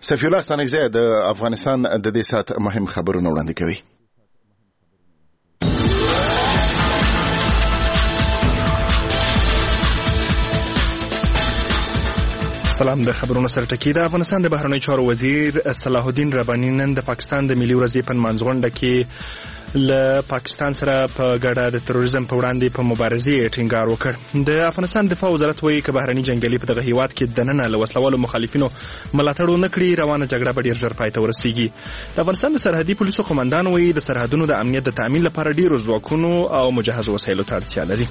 سفی الله ستانکزی د افغانستان د دې سات مهم خبرونه وړاندې کوي. سلام. د خبرونو سره ټکی د افغانستان د بهرنیو چارو وزیر صلاح الدین رباني نن د پاکستان د ملي ورځې په منځغونډه کې له پاکستان سره په ګډه د تروریزم په وړاندې په مبارزې ټینګار وکړ. د افغانستان دفاع وزارت وایي چې بهرني جنگیالي په دغه هیواد کې دننه له وسلوالو مخالفینو ملاتړ ونه کړي روانه جګړه به ډیر ژر پای ته ورسیږي. د افغانستان د سرحدي پولیسو قومندان وایي د سرحدونو د امنیت د تامین لپاره ډیرو ځواکونو او مجهز وسایلو ته اړتیا لري.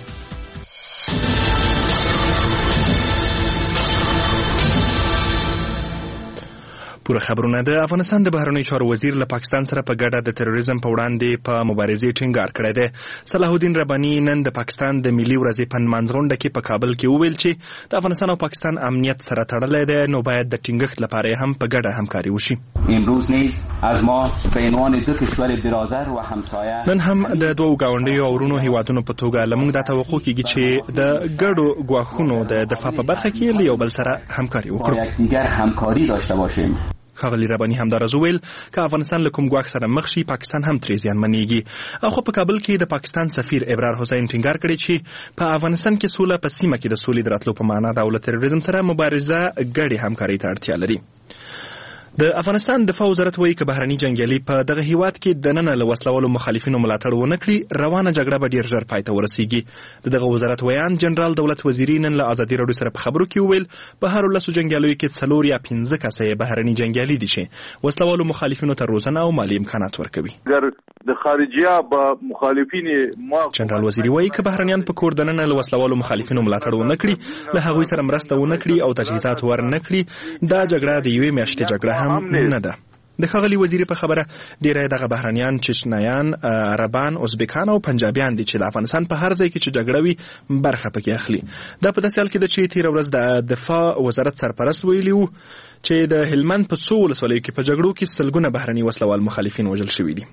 پوره خبرونه. د افغانستان د بهرنیو چارو وزیر له پاکستان سره په ګډه د تروریزم په وړاندې په مبارزې ټینګار کړی دی. صلاح الدین رباني نن د پاکستان د ملي ورځې په منځغونډه کې په کابل کې وویل چې د افغانستان او پاکستان امنیت سره تړلی دی، نو باید د ټینګښت لپاره هم په ګډه همکاري وشي. امروز نیز از ما به عنوان دو کشور برادر و همسایه نن هم د دوو ګاونډیو او ورونو هیوادونو په توګه لمونږ دا توقع کیږي چې د ګډو ګواښونو د دفاع په برخه کې له یو بل سره همکاري وکړو. یکدیگر همکاری داشته باشیم. ښاغلي رباني همداراز وویل که افغانستان له کوم ګواښ سره مخ شي پاکستان هم ترې زیانمنېږي. خو په کابل کې د پاکستان سفیر ابرار حسین ټینګار کړی چې په افغانستان کې سوله په سیمه کې د سولې د راتلو په معنا ده او له تروریزم سره مبارزه ګډې همکارۍ ته اړتیا لري. د افغانستان دفاع وزارت وایي که بهرني جنگیالي په دغه هیواد کې دننه له وسلوالو مخالفینو ملاتړ ونه کړي روانه جګړه به ډیر ژر پای ته ورسیږي. د دغه وزارت ویان جنرال دولت وزیری نن له ازادي راډیو سره په خبرو کې وویل په هر 10 جنگیالیو کې 4 یا 15 کسه بهرني جنگیالي دي چې وسلوالو مخالفینو ته روزنه او مالی امکانات ورکوي. د خارجيه به مخالفین جنرال وزیری وایي که بهرنیان په کور دننه له وسلوالو مخالفینو ملاتړ ونه کړي، له هغوی سره مرسته ونه کړي او تجهیزات ورنه کړي، دا جګړه د یوې میاشتې جګړه نه ده. د ښاغلي وزیر په خبره ډیری دغه بهرنیان چشنیان، عربان، ازبکان او پنجابیان دي چې د افغانستان په هر ځای کې چې جګړه وي برخه پکې اخلي. دا په داسې حال کې ده چې تېره ورځ د دفاع وزارت سرپرست ویلي وو چې د هلمند په 100 ولسوالیو کې په جګړو کې سلګونه بهرني وسلوال مخالفین وژل شوي دي.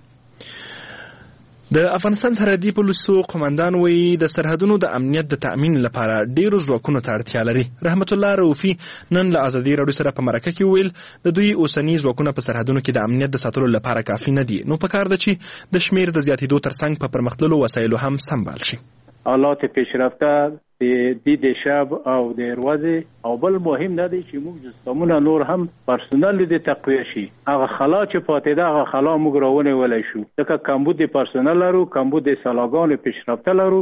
د افغانستان سرحدي پولیسو قومندان وایي د سرحدونو د امنیت د تأمین لپاره ډیرو ځواکونو ته اړتیا لري. رحمت الله رؤفي نن له ازادي راډیو سره په مرکه کې ویل د دوی اوسنی ځواکونه په سرحدونو کې د امنیت د ساتلو لپاره کافي نه دي، نو پکار ده چې د شمیر د زیاتېدو ترڅنګ په پرمختللو وسایلو هم سمبال شي. حالات پیشرفته دید شب او د ورځې او بل مهم نه دی چې موږ سیستمونه نور هم پرسونل دي تقویه شي. هغه خلا چې پاتې ده هغه خلا موږ راونه ولای شو، ځکه کمبود پرسونل لرو، کمبود سلاګان پیشرفته لرو.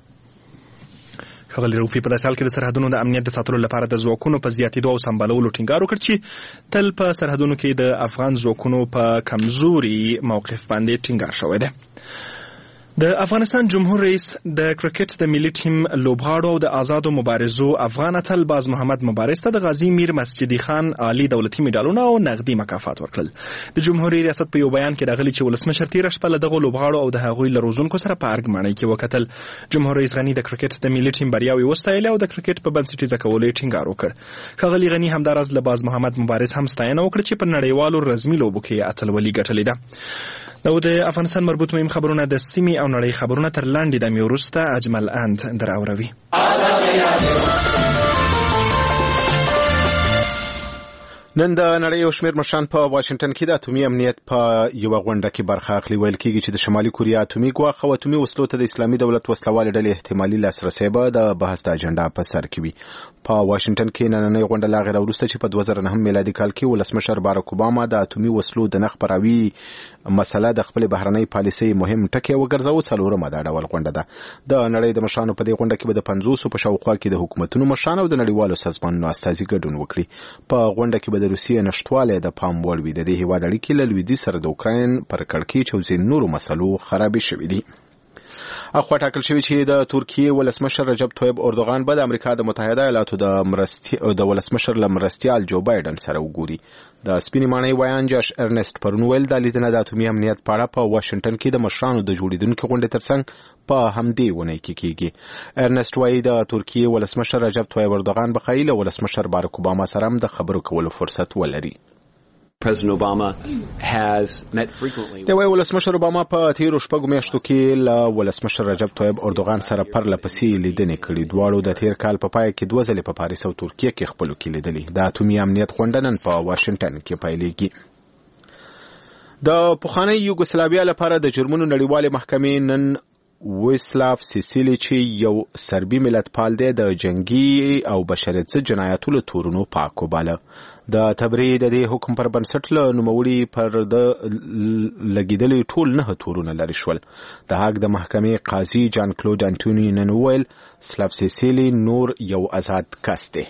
ښاغلي رؤفي په داسې حال کې د سرحدونو د امنیت د ساتلو لپاره د ځواکونو په زیاتېدو او سمبالولو ټینګار وکړ چې تل په سرحدونو کې د افغان ځواکونو په کمزوري موقف باندې ټینګار شوی دی. د افغانستان جمهور رئیس د کرکټ د ملي ټیم لوبغاړو او د آزادو مبارزو افغان اتل باز محمد مبارز ته د غازی میر مسجدي خان عالی دولتي میډالونه او نقدي مکافات ورکړل. د جمهوریت ریاست په یو بیان کې راغلی چې ولسمشر تیر شپه له دغه لوبغاړو او د هغوی له روزونکو سره په ارګمانۍ کې وکتل. جمهور رئیس غنی د کرکټ د ملي ټیم بریاوې وستایلې او د کرکټ په بنسټیزه کولو یې ټینګار وکړ. ښاغلي غنی همداراز له باز محمد مبارز هم ستاینه وکړه چې په نړیوالو رسمي لوبو کې اتلولي ګټلې ده. نو د افغانستان مربوط مهم خبرونه د سیمې او نړۍ خبرونه تر لاندې دمې وروسته اجمل اند دراوروي. نن د نړۍ یو شمېر مشران په واشنګټن کې د اټومي امنیت په یوه غونډه کې برخه اخلي. ویل کېږي چې د شمالي کوریا اټومي ګواښ او اټومي وسلو ته د اسلامي دولت وسلوالې ډلې احتمالي لاسرسی به د بحث د اجنډا په سر کې وي. په واشنګټن کې نننۍ غونډه لا غیر وروسته چې په 2009 میلادي کال کې ولسمشر باراک اوباما د اټومي وسلو د نرخ پراوي مسله د خپل بهرنۍ پالیسۍ مهم ټکی وګرځاوه. څلورمه دا ډول غونډه ده. د نړۍ د مشرانو په دې غونډه کې به د 500 په شاوخوا کې د حکومتونو مشران او د نړیوالو سازمانونو استازي ګډون وکړي. په غونډه کې به د روسیې نشټوالی د پام وړ وي. د دې هیواد اړیکې له لویدیځ سره د اوکراین پر کړکېچ او ځینو نورو مسلو خرابې شوې دي. اخوا ټاکل شوی چې د ترکیې ولسمشر رجب طیب اردوغان به د امریکا د متحده ایالاتو د ولسمشر مرستیال جو بایدن سره وګوري. د سپینې ماڼۍ ویان جاش ارنست پرون ویل دا لیدنه د اټومي امنیت په اړه په واشنګټن کې د مشرانو د جوړېدونکي غونډې ترڅنګ په همدې ونې کې کېږي. ارنست وایي د ترکیې ولسمشر رجب طیب اردوغان به ښایي له ولسمشر باراک اوباما سره هم د خبرو کولو فرصت ولري. President Obama has met frequently. د ولسمشر اوباما په تیرو شپږو میاشتو کې له ولسمشر رجب طیب اردوغان سره پرله پسې لیدنې کړې. دواړو د تیر کال په پای کې 2 ځلې په پاریس او ترکیه کې خپلو کې لیدلې. د اټومي امنیت غونډه نن په واشنگټن کې پیلېږي. د پخوانۍ یوګوسلاویا لپاره د جرمونو نړیوالې محکمې نن ویسلاف سیسیلی چې یو سربي ملتپال دی د جنگي او بشریت ضد جنایاتو له تورونو پاک وباله. د تبرئې د دې حکم پر بنسټ له نوموړي پر د لګېدلي ټول 9 تورونه لرې شول. د هاګ د محکمې قاضي جان کلود انټوني نن وویل سلاف سیسیلی نور یو آزاد کس دی.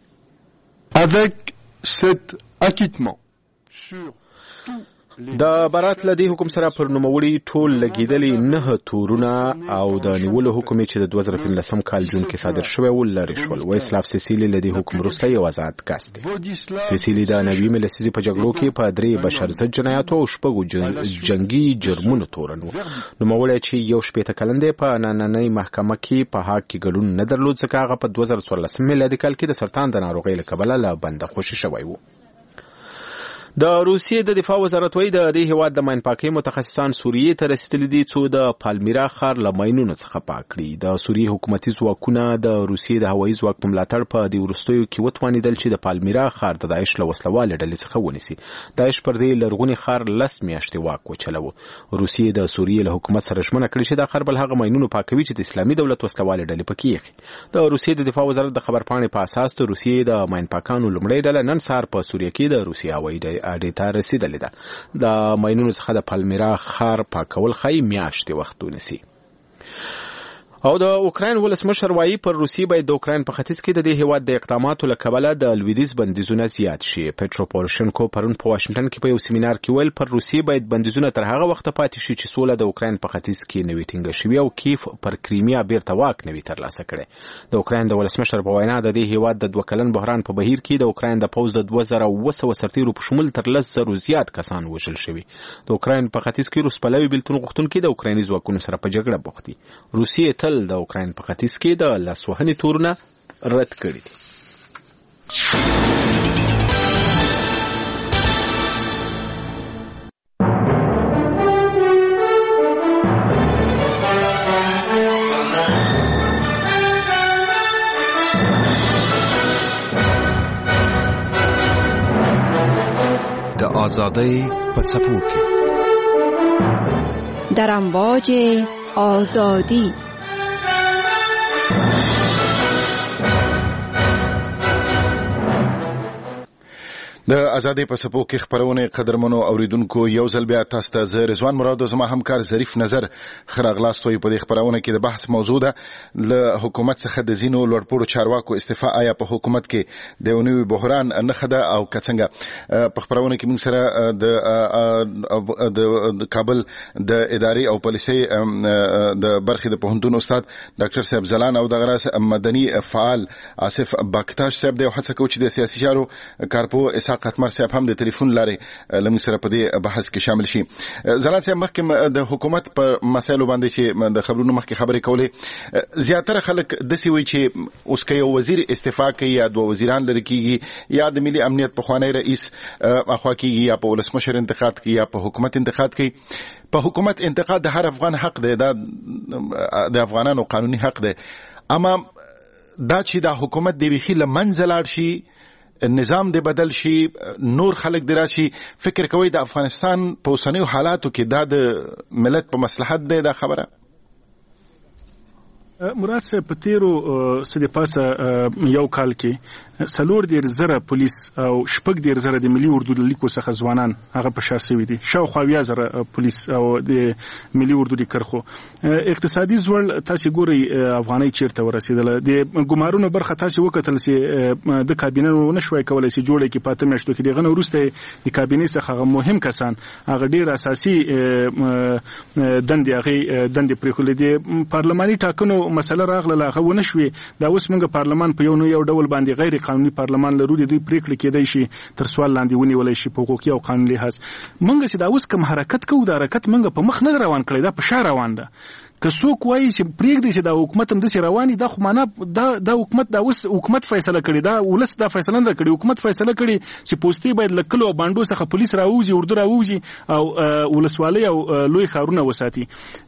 avec cet acquittement sur د برات لدی حکم سره پر نوموړي ټول لګیدلي 9 تورونه او د نیولو حکم چې د 2015 کال جون کې صادر شوی و لري شول. ویسلاف سیسیلی لدی حکم وروسته یو آزاد کس دی. سیسیلی د 90 لسیزې په جګړو کې په 3 بشر ضد جنایاتو او 6 جنگي جرمونو تورن و. نوموړی چې یو 18 کلن دی په نننۍ محکمه کې په هاګ کې ګډون نه درلود ځکه هغه په 2014 میلادي کال کې د سرطان د ناروغۍ له کبله له بنده خوشي شوی و. د روسیې د دفاع وزارت وایي د دې هیواد د ماین پاکۍ متخصصان سوریې ته رسیدلي دي څو د پالمیرا ښار له ماینونو څخه پاک کړي. د سوریې حکومتي ځواکونه د روسیې د هوایي ځواک په ملاتړ په دې وروستیو کې وتوانېدل چې د پالمیرا ښار د داعش له وسلوالې ډلې څخه ونیسي. داعش پر دې لرغوني ښار 10 میاشتې واک وچلوه. روسیې د سوریې له حکومت سره ژمنه کړې چې دا ښار بل هغه ماینونو پاکوي چې د اسلامي دولت وسلوالې ډلې پکې یخي. د روسیې د دفاع وزارت د خبرپاڼې په اساس د روسیې د ماین پاکانو لومړۍ ډله نن سهار په سوریه کې د روسیې هوایي اډې ته رسیدلې ده. د ماینونو څخه د پالمیرا ښار پاکول ښایي میاشتې وخت ونیسي. او د اوکراین ولسمشر وایي پر روسیې باید د اوکراین په ختیځ کې د دې هیواد د اقداماتو له کبله د لویدیځ بندیزونه زیات شي. پټرو پوروشنکو پرون په واشنگټن کې په یو سیمینار کې ویل پر روسیې باید بندیزونه تر هغه وخته پاتې شي چې سوله د اوکراین په ختیځ کې نوي ټینګه شوي او کیف پر کریمیا بیرته واک نوي ترلاسه کړي. د اوکراین د ولسمشر په وینا د دې هیواد د 2 کلن بحران په بهیر کې د اوکراین د پوځ د 2200 سرتیرو په شمول تر 10,000 زیات کسان وژل شوي. د اوکراین په ختیځ کې روسپلوي بیلتون غوښتونکي د اوکرایني ځواکونو سره په جګړه بوخت دي. روسیې تل د اوکراین په ختیځ کې د لاسوهنې تورونه رد کړي دي. د آزادۍ په څپو کې در امواج آزادی د ازادۍ په څپو کې خبرونه قدرمنو اوریدونکو یو ځل بیا تاسو ته زه رضوان مراد او زما همکار ظریف نظر خراغلاست وي. په دې خبرونه کې د بحث موضوع ده له حکومت څخه د زینو لوړپوړو چارواکو استعفا آیا په حکومت کې د نوي بحران نه خده او کڅنګه. په خبرونه کې موږ سره د کابل د اداري او پالیسي د برخې د پوهنتون استاد ډاکټر صاحب زلان او د غراس مدني فعال آصف باکتاش صاحب د هڅه کوي چې د سیاسي چارو کارپو قطمر صاحب هم د ټلیفون لارې لمو سره په دې بحث کې شامل شي. زلان صاحب مخکې د حکومت پر مسایلو باندې چې د خبرونو مخکې خبرې کولې زیاتره خلک داسې وایي چې اوس که یو وزیر استعفا کوي یا 2 وزیران لري کیږي یا د ملي امنیت پخوانی رئیس اخوا کیږي یا په ولسمشر انتخاب کوي یا په حکومت انتخاب کوي. په حکومت انتقاد د هر افغان حق دی، دا د افغانانو قانوني حق دی. اما دا چې دا حکومت دی ویخي لمنځه لاړ شي، نظام دی بدل شي، نور خلک دی راشي، فکر کوي د افغانستان په اوسنیو حالاتو کې دا د ملت په مصلحت دی دا خبره؟ مراد صاحب په تیرو سده پاسه یو کال کې 4,000 پولیس او 6,000 د ملي اردو د لیکو څخه ځوانان هغه په شا سوي دي. شاوخوا 10,000 پولیس او د ملي اردو د کرخو اقتصادي زوړ تاسو ګوري افغاني چیرته ورسېدل. د ګمارونو برخه تاسو وکتل سي د کابینه نشوي کولای سي جوړه کې پاتې مشتو کې دغه ورسته د کابینه څخه مهم کسان هغه ډیر اساسي دندې پرېخول دي. پارلماني ټاکنو مسله راغله هغه ونشوي. دا اوس موږ پارلمان په یو ډول باندې غیر قانوني پارلمان لرو. د دوی پریکړه کېدای شي تر سوال لاندې ونیول شي په حقوقي او قانوني لحاظ. موږ چې دا اوس کوم حرکت کوو دا حرکت موږ په مخ نه روان کړی، دا په شا روان ده. که څوک وایي چې پریږدي چې دا حکومت هم داسې رواني دا خو معنا دا حکومت دا اوس حکومت فیصله کړي دا ولس دا فیصله نه کړي حکومت فیصله کړي چې پوستې باید له کلو او بانډو څخه پولیس راوځي اردو راوځي او ولسوالۍ او لوی ښارونه وساتي.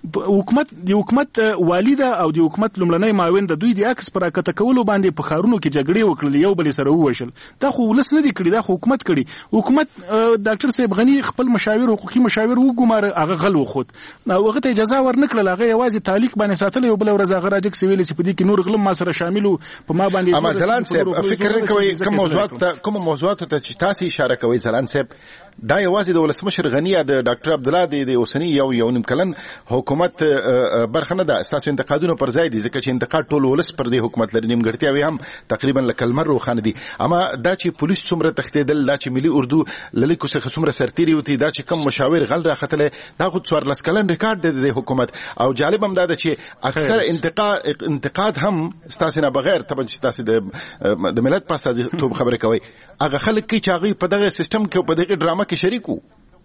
حکومت والده او د حکومت لومړنۍ معاون د دوی د عکس پر راکته کولو باندې په ښارونو کې جګړې وکړل یو بل سره ووشل. دا خو ولس نه دی کړی دا خو حکومت کړي. حکومت ډاکټر صاحب غنی خپل مشاور حقوقي مشاور وګمار هغه غل وخت او هغه ته اجازه ورنکړل هغه یوازې تعلیق باندې ساتل یو بل ورځ هغه راځي چې ویل چې په دې کې نور غلم ما سره شاملو په ما باندې. اما زلان صاحب فکر نه کوي کوم موضوعات ته چې تاسو اشاره کوي زلان صاحب دا یوازې د ولسمشر غنی د ډاکټر عبد الله د اوسنی یو نیم کلن حکومت برخه نه ده. تاسو انتقادونه پر ځای دي ځکه چې انتقاد ټول ولس پر دې حکومت لري نیمګړتیاوي هم تقریبا لکلمر روخانه دي. اما دا چې پولیس څومره تختیدل دا چې ملي اردو للیکو څخه څومره سرتيري وتی دا چې کم مشاور غل راختله دا خو 14 کلن ریکارډ دی د حکومت. او جالب هم دا ده چې اکثر انتقاد هم تاسو نه بغیر طبعا چې تاسو د ملت په اساس ته خبره کوي هغه خلک کی چې هغه په دغه سیستم کې په دغه ډرامه کې شریک وو.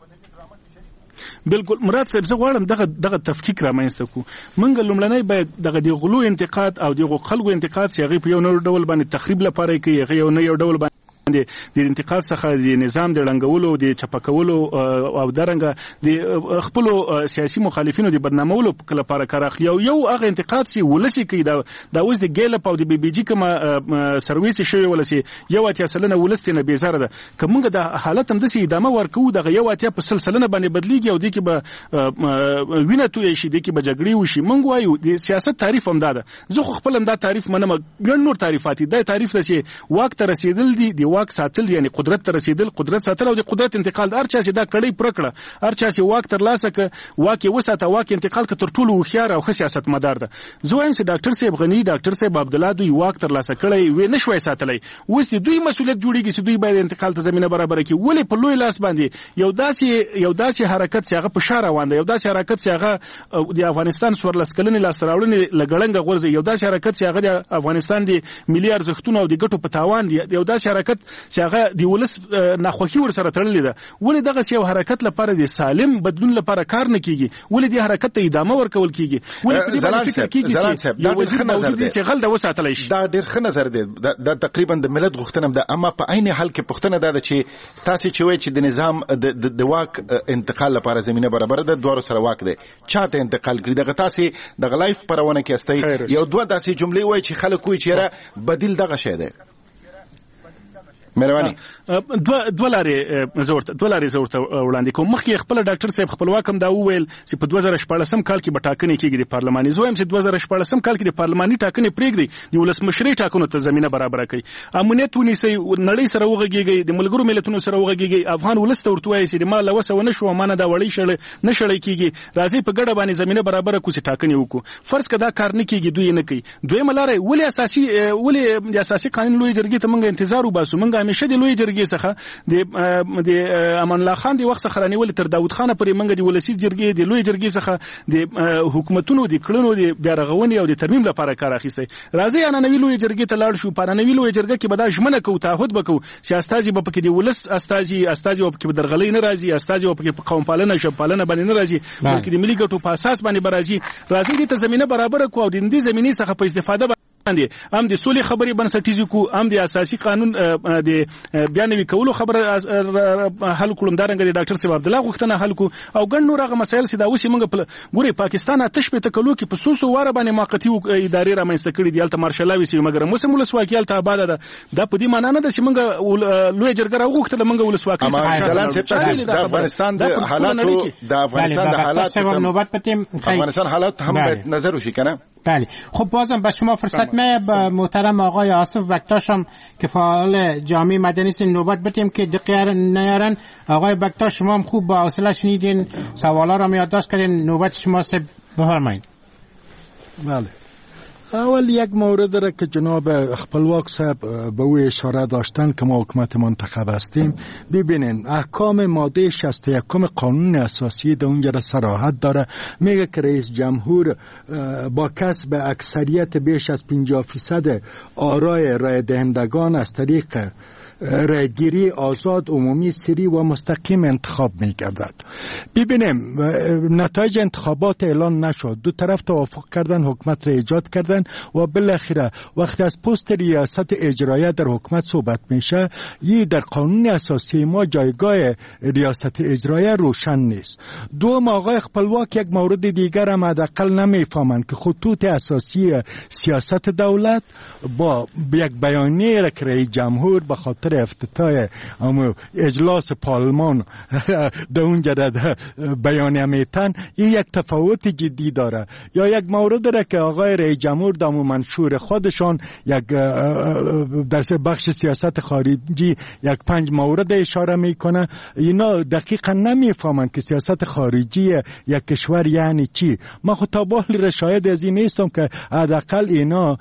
بالکل مراد صاحب زه غواړم دغه تفکیک رامنځته کو. منګ لومړنۍ باید دغه د غلو انتقاد او د خلکو انتقاد چې هغه په یو نور ډول باندې تخریب لپاره کوي هغه یو ډول باندې د انتقاد څخه د نظام د ړنګولو د چپکولو او درنګ د خپل سیاسي مخالفینو د بدنامولو لپاره کار اخلي. یو هغه انتقاد چې ولسی کوي دا اوس د ګیلپ او د بي بي جی کوم سرویس شوی ولسی یو اتیا سلنه ولستنه بیزاره ده. کومه د حالت هم د سي ادامه ورکو دغه یو اتیا په سلسله باندې بدلیږي او د کې به وینه توی شي د کې به جګړې وشي. مونږ وایو د سیاست تعریف هم ده زه خپل هم دا تعریف منم ګڼ نور تعریفات دي. تعریف لسی واک ته رسیدل دي واک ساتل یعنی قدرت ته رسیدل قدرت ساتل او د قدرت انتقال هر چا چې دا کړی پرکړه هر چا چې واک تر لاسه ک واک وساته واک انتقال ک تر ټولو خيار او سیاست مدار ده. زه وایم چې ډاکټر صاحب غنی ډاکټر صاحب عبد الله دوی واک تر لاسه کړی و نه شوي ساتلای اوس دوی مسؤلیت جوړیږي چې دوی باید انتقال ته زمينه برابر کړي. ولې په لوی لاس باندې یو داسې حرکت چې هغه په شاره وانده یو داسې حرکت چې هغه د افغانستان سورلس کلنې لاس راوړنې لګړنګ غورځي یو داسې حرکت چې هغه د افغانستان د ملي ارزښتونو او د ګټو په تاوان دی یو داسې حرکت چې هغه د ولس ناخوخي ور سره تړلې ده. ولې دغه یو حرکت لپاره د سالم بدلون لپاره کار نه کیږي؟ ولې د حرکت ته ادامه ورکول کیږي؟ ولې په دې باندې فکر کیږي چې یو وزیر موجود دی چې غل د وساتلای شي؟ دا ډېر ښه نظر دی. دا تقریبا د ملت غوښتنه ده. اما په عین حال کې پوښتنه ده چې تاسو چې وایي چې د نظام د واک انتقال لپاره زمينه برابر ده دوه سره واک دی چاته انتقال کړي دغه تاسو د لایف پرونه کې استي یو دوه داسې جملې وایي چې خلک وایي چې بدیل دغه شی دی. مهرباني دولارې زورته وړاندې کوم. مخکې خپل ډاکټر صاحب خپلواک هم دا وویل چې په 2014 کال کې به ټاکنې کېږي د پارلماني. زه وایم چې 2014 کال کې د پارلماني ټاکنې پرېږدي د ولسمشرۍ ټاکنو ته زمينه برابر کړي. امنیت ونیسي نړۍ سره وغږیږي د ملګرو ملتونو سره وغږیږي افغان ولس ته ورته وایي چې ما لوسه ونه شو مانه دا وړي شړ نه شړې کېږي راځي په ګډه باندې زمينه برابر کو چې ټاکنې وکړو. فرض کدا کار نه کېږي دوی نه کوي. دوی ملاره ولې د اساسي قانون لوی جرګې ته موږ انتظار وباسو. موږ همیشه د لوی جرګې څخه د امان الله خان د وخت څخه رانیول تر داود خان پورې منګه د ولسی جرګې د لوی جرګې څخه د حکومتونو د کړنو د بیارغونې او د ترمیم لپاره کار اخیستی. راځي انا نوی لوی جرګې ته لاړ شو. په نوی لوی جرګې کې به دا ژمنه کوو تعهد وکړو چې استازي به پکې د ولس استازي به پکې درغلي نه راځي استازي به پکې قوم پالنه شپ پالنه باندې نه راځي بلکې د ملي ګټو په اساس باندې راځي د زمينه برابر کو او د دې زمينې څخه په استفاده هم د سولې خبرې بنسټیزي کو هم د اساسي قانون د بیانوي کولو خبره حل کولم دارنګ د ډاکټر صاحب عبد الله غوښتنه حل کو او ګڼ نور هغه مسایل چې دا اوس موږ ګوري پاکستان آتش په تکلو کې په سوسو واره باندې موقتی ادارې رامنځته کړې دي الته مارشلاوي سي مګر موږ ولسواکي الته آباد ده. دا په دې معنی نه ده چې موږ لوی جرګه راغوښتله موږ ولسواکي د افغانستان د حالات هم باید نظر وشي کنه. بله خب بازم به شما فرصت میه محترم آقای آصف بکتاش هم که فعال جامعه مدنی است نوبت بدیم که دقیقه نیارن. آقای بکتاش شما هم خوب با حوصله شنیدین سوالا را یادداشت کردین نوبت شما سه بفرمایید. بله اول یک مورد را که جناب خپلواک صاحب به او اشاره داشتن که ما حکومت منتخب هستیم ببینین احکام ماده 61 قانون اساسی در اونجا را صراحت داره میگه که رئیس جمهور با کسب اکثریت بیش از 50% آرای رای دهندگان از طریق رایگیری آزاد، عمومی، سری و مستقیم انتخاب می‌گردد. ببینیم نتایج انتخابات اعلان نشد، دو طرف توافق کردن، حکومت را ایجاد کردن و بالاخره وقتی از پست ریاست اجرایی در حکومت صحبت میشه، یه در قانون اساسی ما جایگاه ریاست اجرایی روشن نیست. دوم آقای خپلواک یک مورد دیگر هم حداقل نمیفهمند که خطوط اساسی سیاست دولت با یک بیانیه را که رئیس جمهور به خاطر افتتاح اجلاس پارلمان در اونجا بیانیه میتن، این یک تفاوت جدی داره. یا یک مورد را که آقای رئیس جمهور در منشور خودشان یک در بخش سیاست خارجی یک 5 مورد اشاره میکنه، اینا دقیقا نمیفهمن که سیاست خارجی یک کشور یعنی چی. من خود تا بالی شاید از این نیستم که حداقل اینا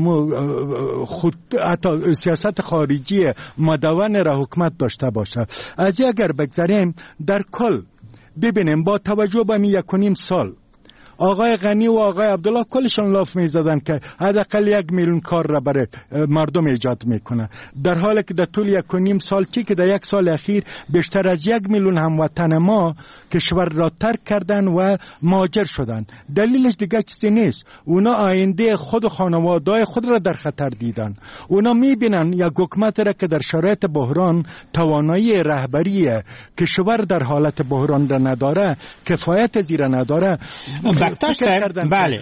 حتی سیاست خارجی مدون را حکومت داشته باشه. از اگر بگذاریم در کل ببینیم با توجه به 1.5 سال آقای غنی و آقای عبدالله کلشان لاف میزدن که حداقل 1 میلیون کار را برای مردم ایجاد میکنه، در حالی که در طول 1.5 سال چی که در 1 سال اخیر بیشتر از 1 میلیون هموطن ما کشور را ترک کردن و مهاجر شدن. دلیلش دیگه چیزی نیست، اونا آینده خود و خانواده‌های خود را در خطر دیدن. اونا میبینن یک حکومت را که در شرایط بحران توانایی رهبری کشور در حالت بحران را نداره، کفایت زیر نداره. بکتاش بله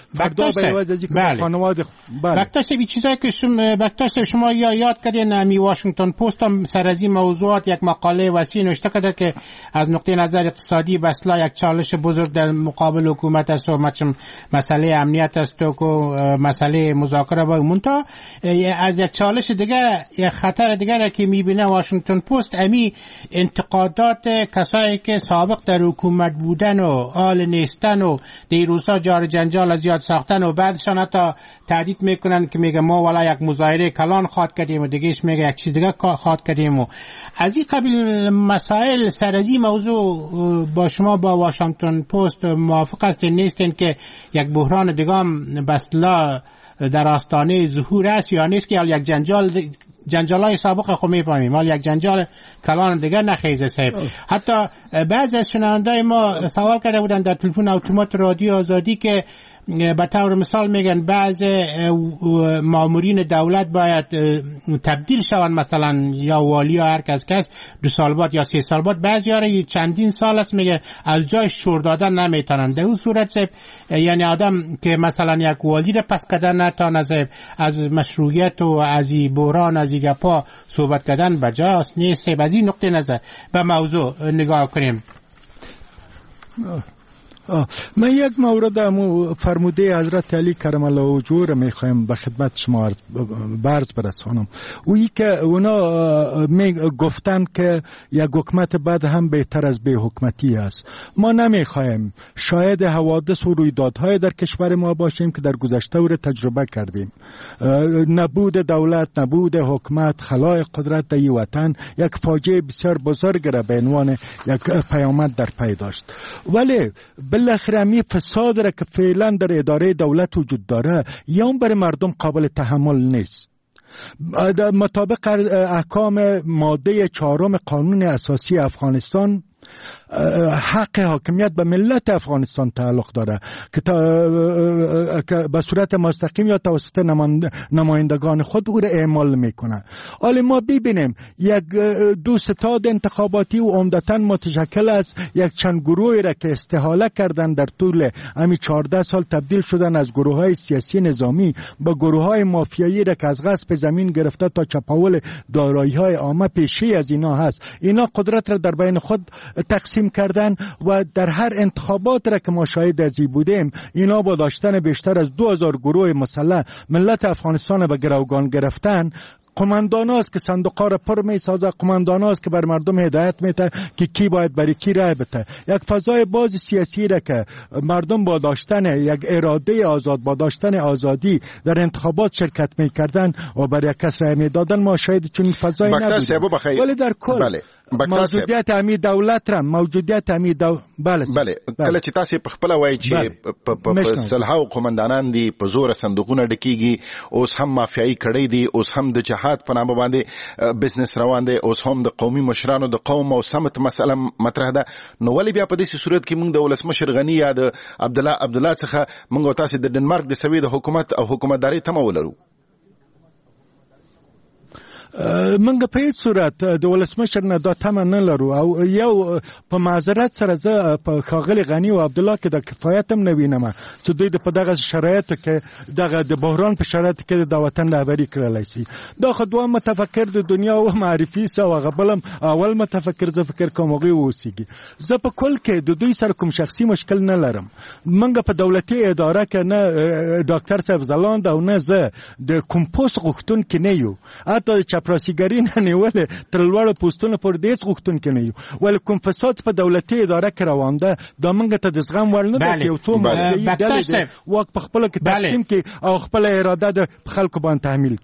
بکتاش این چیزایی که شما یاد کردین، امی واشنگتن پست هم سر از این موضوعات یک مقاله وسیع نوشته کرده که از نقطه نظر اقتصادی بسلا یک چالش بزرگ در مقابل حکومت است و مسئله امنیت است و مسئله مذاکره با مونتا از یک چالش دیگه، یک خطر دیگه که میبینه واشنگتن پست امی انتقادات کسایی که سابق در حکومت بودن و آل نیستن و دیروزا جار جنجال زیاد ساختن و بعدشان حتی تهدید میکنن که میگه ما والا یک مظاهره کلان خواد کردیم و دیگهش میگه یک چیز دیگه خواد کردیم. و از این قبیل مسائل سر از این موضوع با شما با واشنگتن پست موافق هستین نیستین که یک بحران دیگه هم بسلا در آستانه ظهور است یا نیست که یک جنجالای سابق خو میفهمیم مال یک جنجال کلان دیگه نخیزه صاحب. حتی بعضی از شنوندای ما سوال کرده بودن در تلفن اتومات رادیو آزادی که به طور مثال میگن بعض مامورین دولت باید تبدیل شون، مثلا یا والی یا هر کس 2 سال بعد یا 3 سال بعد، بعضی ها چندین سال است میگه از جای شور دادن نمیتونن. در اون صورت یعنی آدم که مثلا یک والی را پس کردن نتونه از مشروعیت و از بحران از گپا صحبت کردن بجاست نیست. از این نقطه نظر به موضوع نگاه کنیم. من یک مورد فرموده حضرت علی کرم الله وجهه را میخوایم به خدمت شما برز برسانم. اویی که اونا گفتن که یک حکومت بعد هم بهتر از بی حکمتی است. ما نمیخوایم شاید حوادث و رویدادهای در کشور ما باشیم که در گذشته او را تجربه کردیم. نبود دولت، نبود حکومت، خلای قدرت در وطن یک فاجعه بسیار بزرگ را به عنوان یک پیامد در پی داشت. ولی بالاخره همی فساد را که فعلا در اداره دولت وجود داره یا برای مردم قابل تحمل نیست. مطابق احکام ماده 4 قانون اساسی افغانستان حق حاکمیت به ملت افغانستان تعلق داره که به صورت مستقیم یا توسط نمایندگان خود او را اعمال میکنه. حالا ما ببینیم یک 2 ستاد انتخاباتی و عمدتاً متشکل از یک چند گروهی را که استحاله کردن در طول همین 14 سال تبدیل شدن از گروه های سیاسی نظامی به گروه های مافیایی را که از غصب زمین گرفته تا چپاول دارایی های عامه پیشی از اینا هست. اینا قدرت را در بین خود تقسیم کردن و در هر انتخابات را که ما شاهد ازی بودیم اینا با داشتن بیشتر از 2000 گروه مسلح ملت افغانستان به گروگان گرفتن. قمانداناست که صندوقا را پر میسازه، قمانداناست که بر مردم هدایت میده که کی باید برای کی رای بده. یک فضای باز سیاسی را که مردم با داشتن یک اراده آزاد، با داشتن آزادی در انتخابات شرکت میکردن و برای کس رای میدادن، ما شاید چون فضای نبود. ولی در کل موجودیت امی دولت را بله کله چې تاسو په خپل وایي چې په سلهاو قومندانان دي په زور صندوقونه ډکیږي اوس هم مافیایي کړي دي اوس هم د جهاد په نامه باندې بزنس روان دي اوس هم د قومي مشرانو د قوم او سمت مسله مطرح ده نو ولې بیا په دې صورت کې موږ د ولسمشر غنی یا د عبدالله څخه موږ تاسو د ډنمارک د سوي د حکومت او حکومتداري تمه ولرو منګه په هیڅ صورت د ولسمشر نه دا تمه نه لرو او یو په معذرت سره زه په ښاغلي غنی او عبدالله کې د کفایت هم نه وینم چې دوی په دغه شرایطو کې دغه د بحران په شرایطو کې د وطن رهبري کړلی شي دا خو دوه متفکر د دنیا او معرفي سه او هغه بل اول متفکر زه فکر کوم هغوی واوسیږي زه په کل کې د دوی سره کوم شخصي مشکل نه لرم منګه په دولتي اداره کې نه ډاکټر صاحب ځلاند او نه زه د کوم پوست غوښتونکي نه یو حتی چاپراسیګري نه نیولې تر لوړو پوستونو پورې د هېڅ غوښتونکي نه یو ولې کوم فساد په دولتي اداره کې روان ده دا موږ ته د زغم وړ نه ده چې یو څو مافیایي ډلې د واک په خپله کې تقسیم کړي او خپله اراده د خلکو باندې تحمیل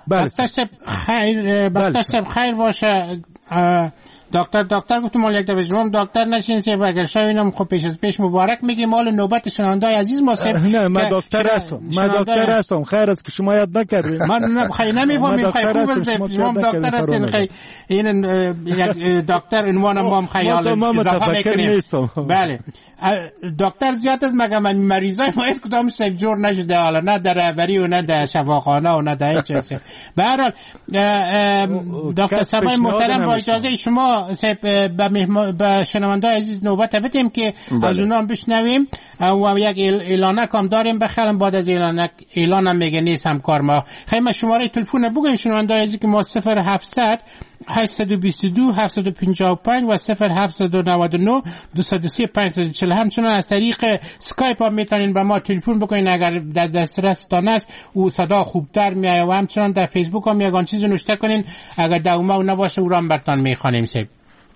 کړي بختر صاحب خیر باشه دکتر گفتم مال یک دفعه شما دکتر نشین سیف اگر شاوینم خب پیش از پیش مبارک میگیم مال نوبت شنوندای عزیز ما سیف نه من دکتر هستم خیر است که شما یاد نکردید من خیلی نمیفهمم خیلی خوب است شما دکتر هستین خیلی این یک دکتر عنوان ما هم خیال اضافه میکنیم بله دکتر زیاد است مگه من مریضای ما هیچ کدام سیف جور نشده حالا نه در رهبری و نه در شفاخانه و نه در هیچ چیزی به هر حال دکتر صاحب محترم با اجازه شما به شنوندای عزیز نوبت بدیم که از اونا هم بشنویم و یک اعلانک هم داریم بخیرم بعد از اعلان هم میگه نیست همکار ما خیلی شماره تلفن بگویم شنوندای عزیز که ما 0700 822 755 و 0799 203 540 همچنان از طریق اسکایپ هم میتونین به ما تلفن بکنین اگر در دسترستان است او صدا خوبتر میایه و همچنان در فیسبوک هم یگان چیز نوشته کنین اگر دوما او نباشه او را هم برتان میخوانیم سیب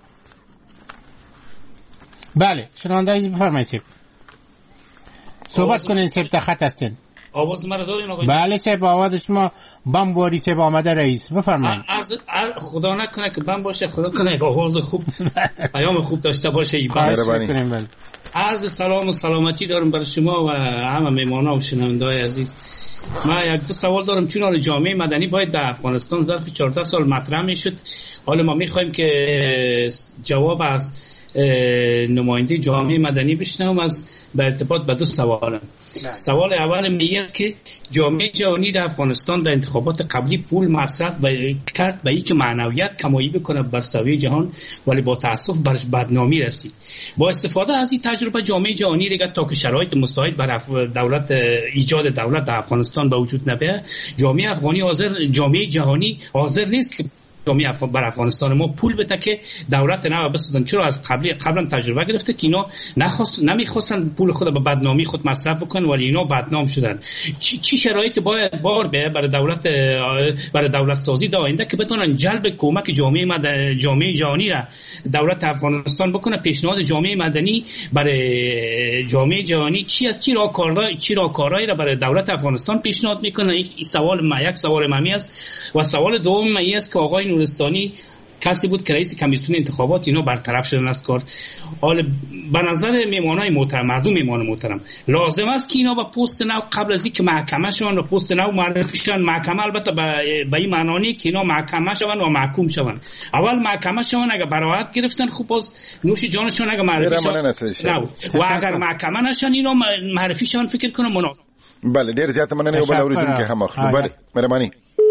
بله شنونده عزیز بفرمایید سیب صحبت کنین سیب تا خط هستین آواز مرا دارین آقای بله سیب آواز شما بمباری سیب آمده رئیس بفرمایید خدا نکنه که بم باشه خدا کنه که آواز خوب پیام خوب داشته باشه عرض سلام و سلامتی دارم برای شما و همه مهمانا و شنونده‌های عزیز من یک دو سوال دارم چون جامعه مدنی باید در افغانستان ظرف 14 سال مطرح میشد حالا ما میخوایم که جواب از نماینده جامعه مدنی بشنوم از به ارتباط به دو سوالم سوال اول میگه که جامعه جهانی در افغانستان در انتخابات قبلی پول مصرف کرد به اینکه معنویت کمایی بکنه بر سطح جهان ولی با تاسف برش بدنامی رسید با استفاده از این تجربه جامعه جهانی دیگه تا که شرایط مستعد بر دولت ایجاد دولت در افغانستان به وجود نیاد جامعه جهانی حاضر نیست که جامعه بر افغانستان ما پول بده که دولت نو بسازن چرا از قبلا تجربه گرفته که اینا نمیخواستن پول خود به بدنامی خود مصرف بکنن ولی اینا بدنام شدن چی شرایط باید بار به برای دولت سازی در آینده که بتونن جلب کمک جامعه جهانی را دولت افغانستان بکنه پیشنهاد جامعه مدنی برای جامعه جهانی چی راهکارهایی را برای دولت افغانستان پیشنهاد میکنه این سوال یک سوال مهمی است و سوال دوم مهمی است که آقای نورستانی کسی بود که رئیس کمیسیون انتخابات اینا برطرف شدن از کار حالا به نظر میمانای محترم مردم میمان محترم لازم است که اینا با پست نو قبل از اینکه محکمه شون و پست نو معرفی شون محکمه البته به این معنی که اینا محکمه شون و محکوم شون اول محکمه شون اگه براءت گرفتن خوب باز نوش جانشون اگه معرفی شون و اگر محکمه نشون اینا معرفی شون فکر کنم مناسب بله ډیر زیات مننه او بل اوریدونکو هم اخلو بله مهرباني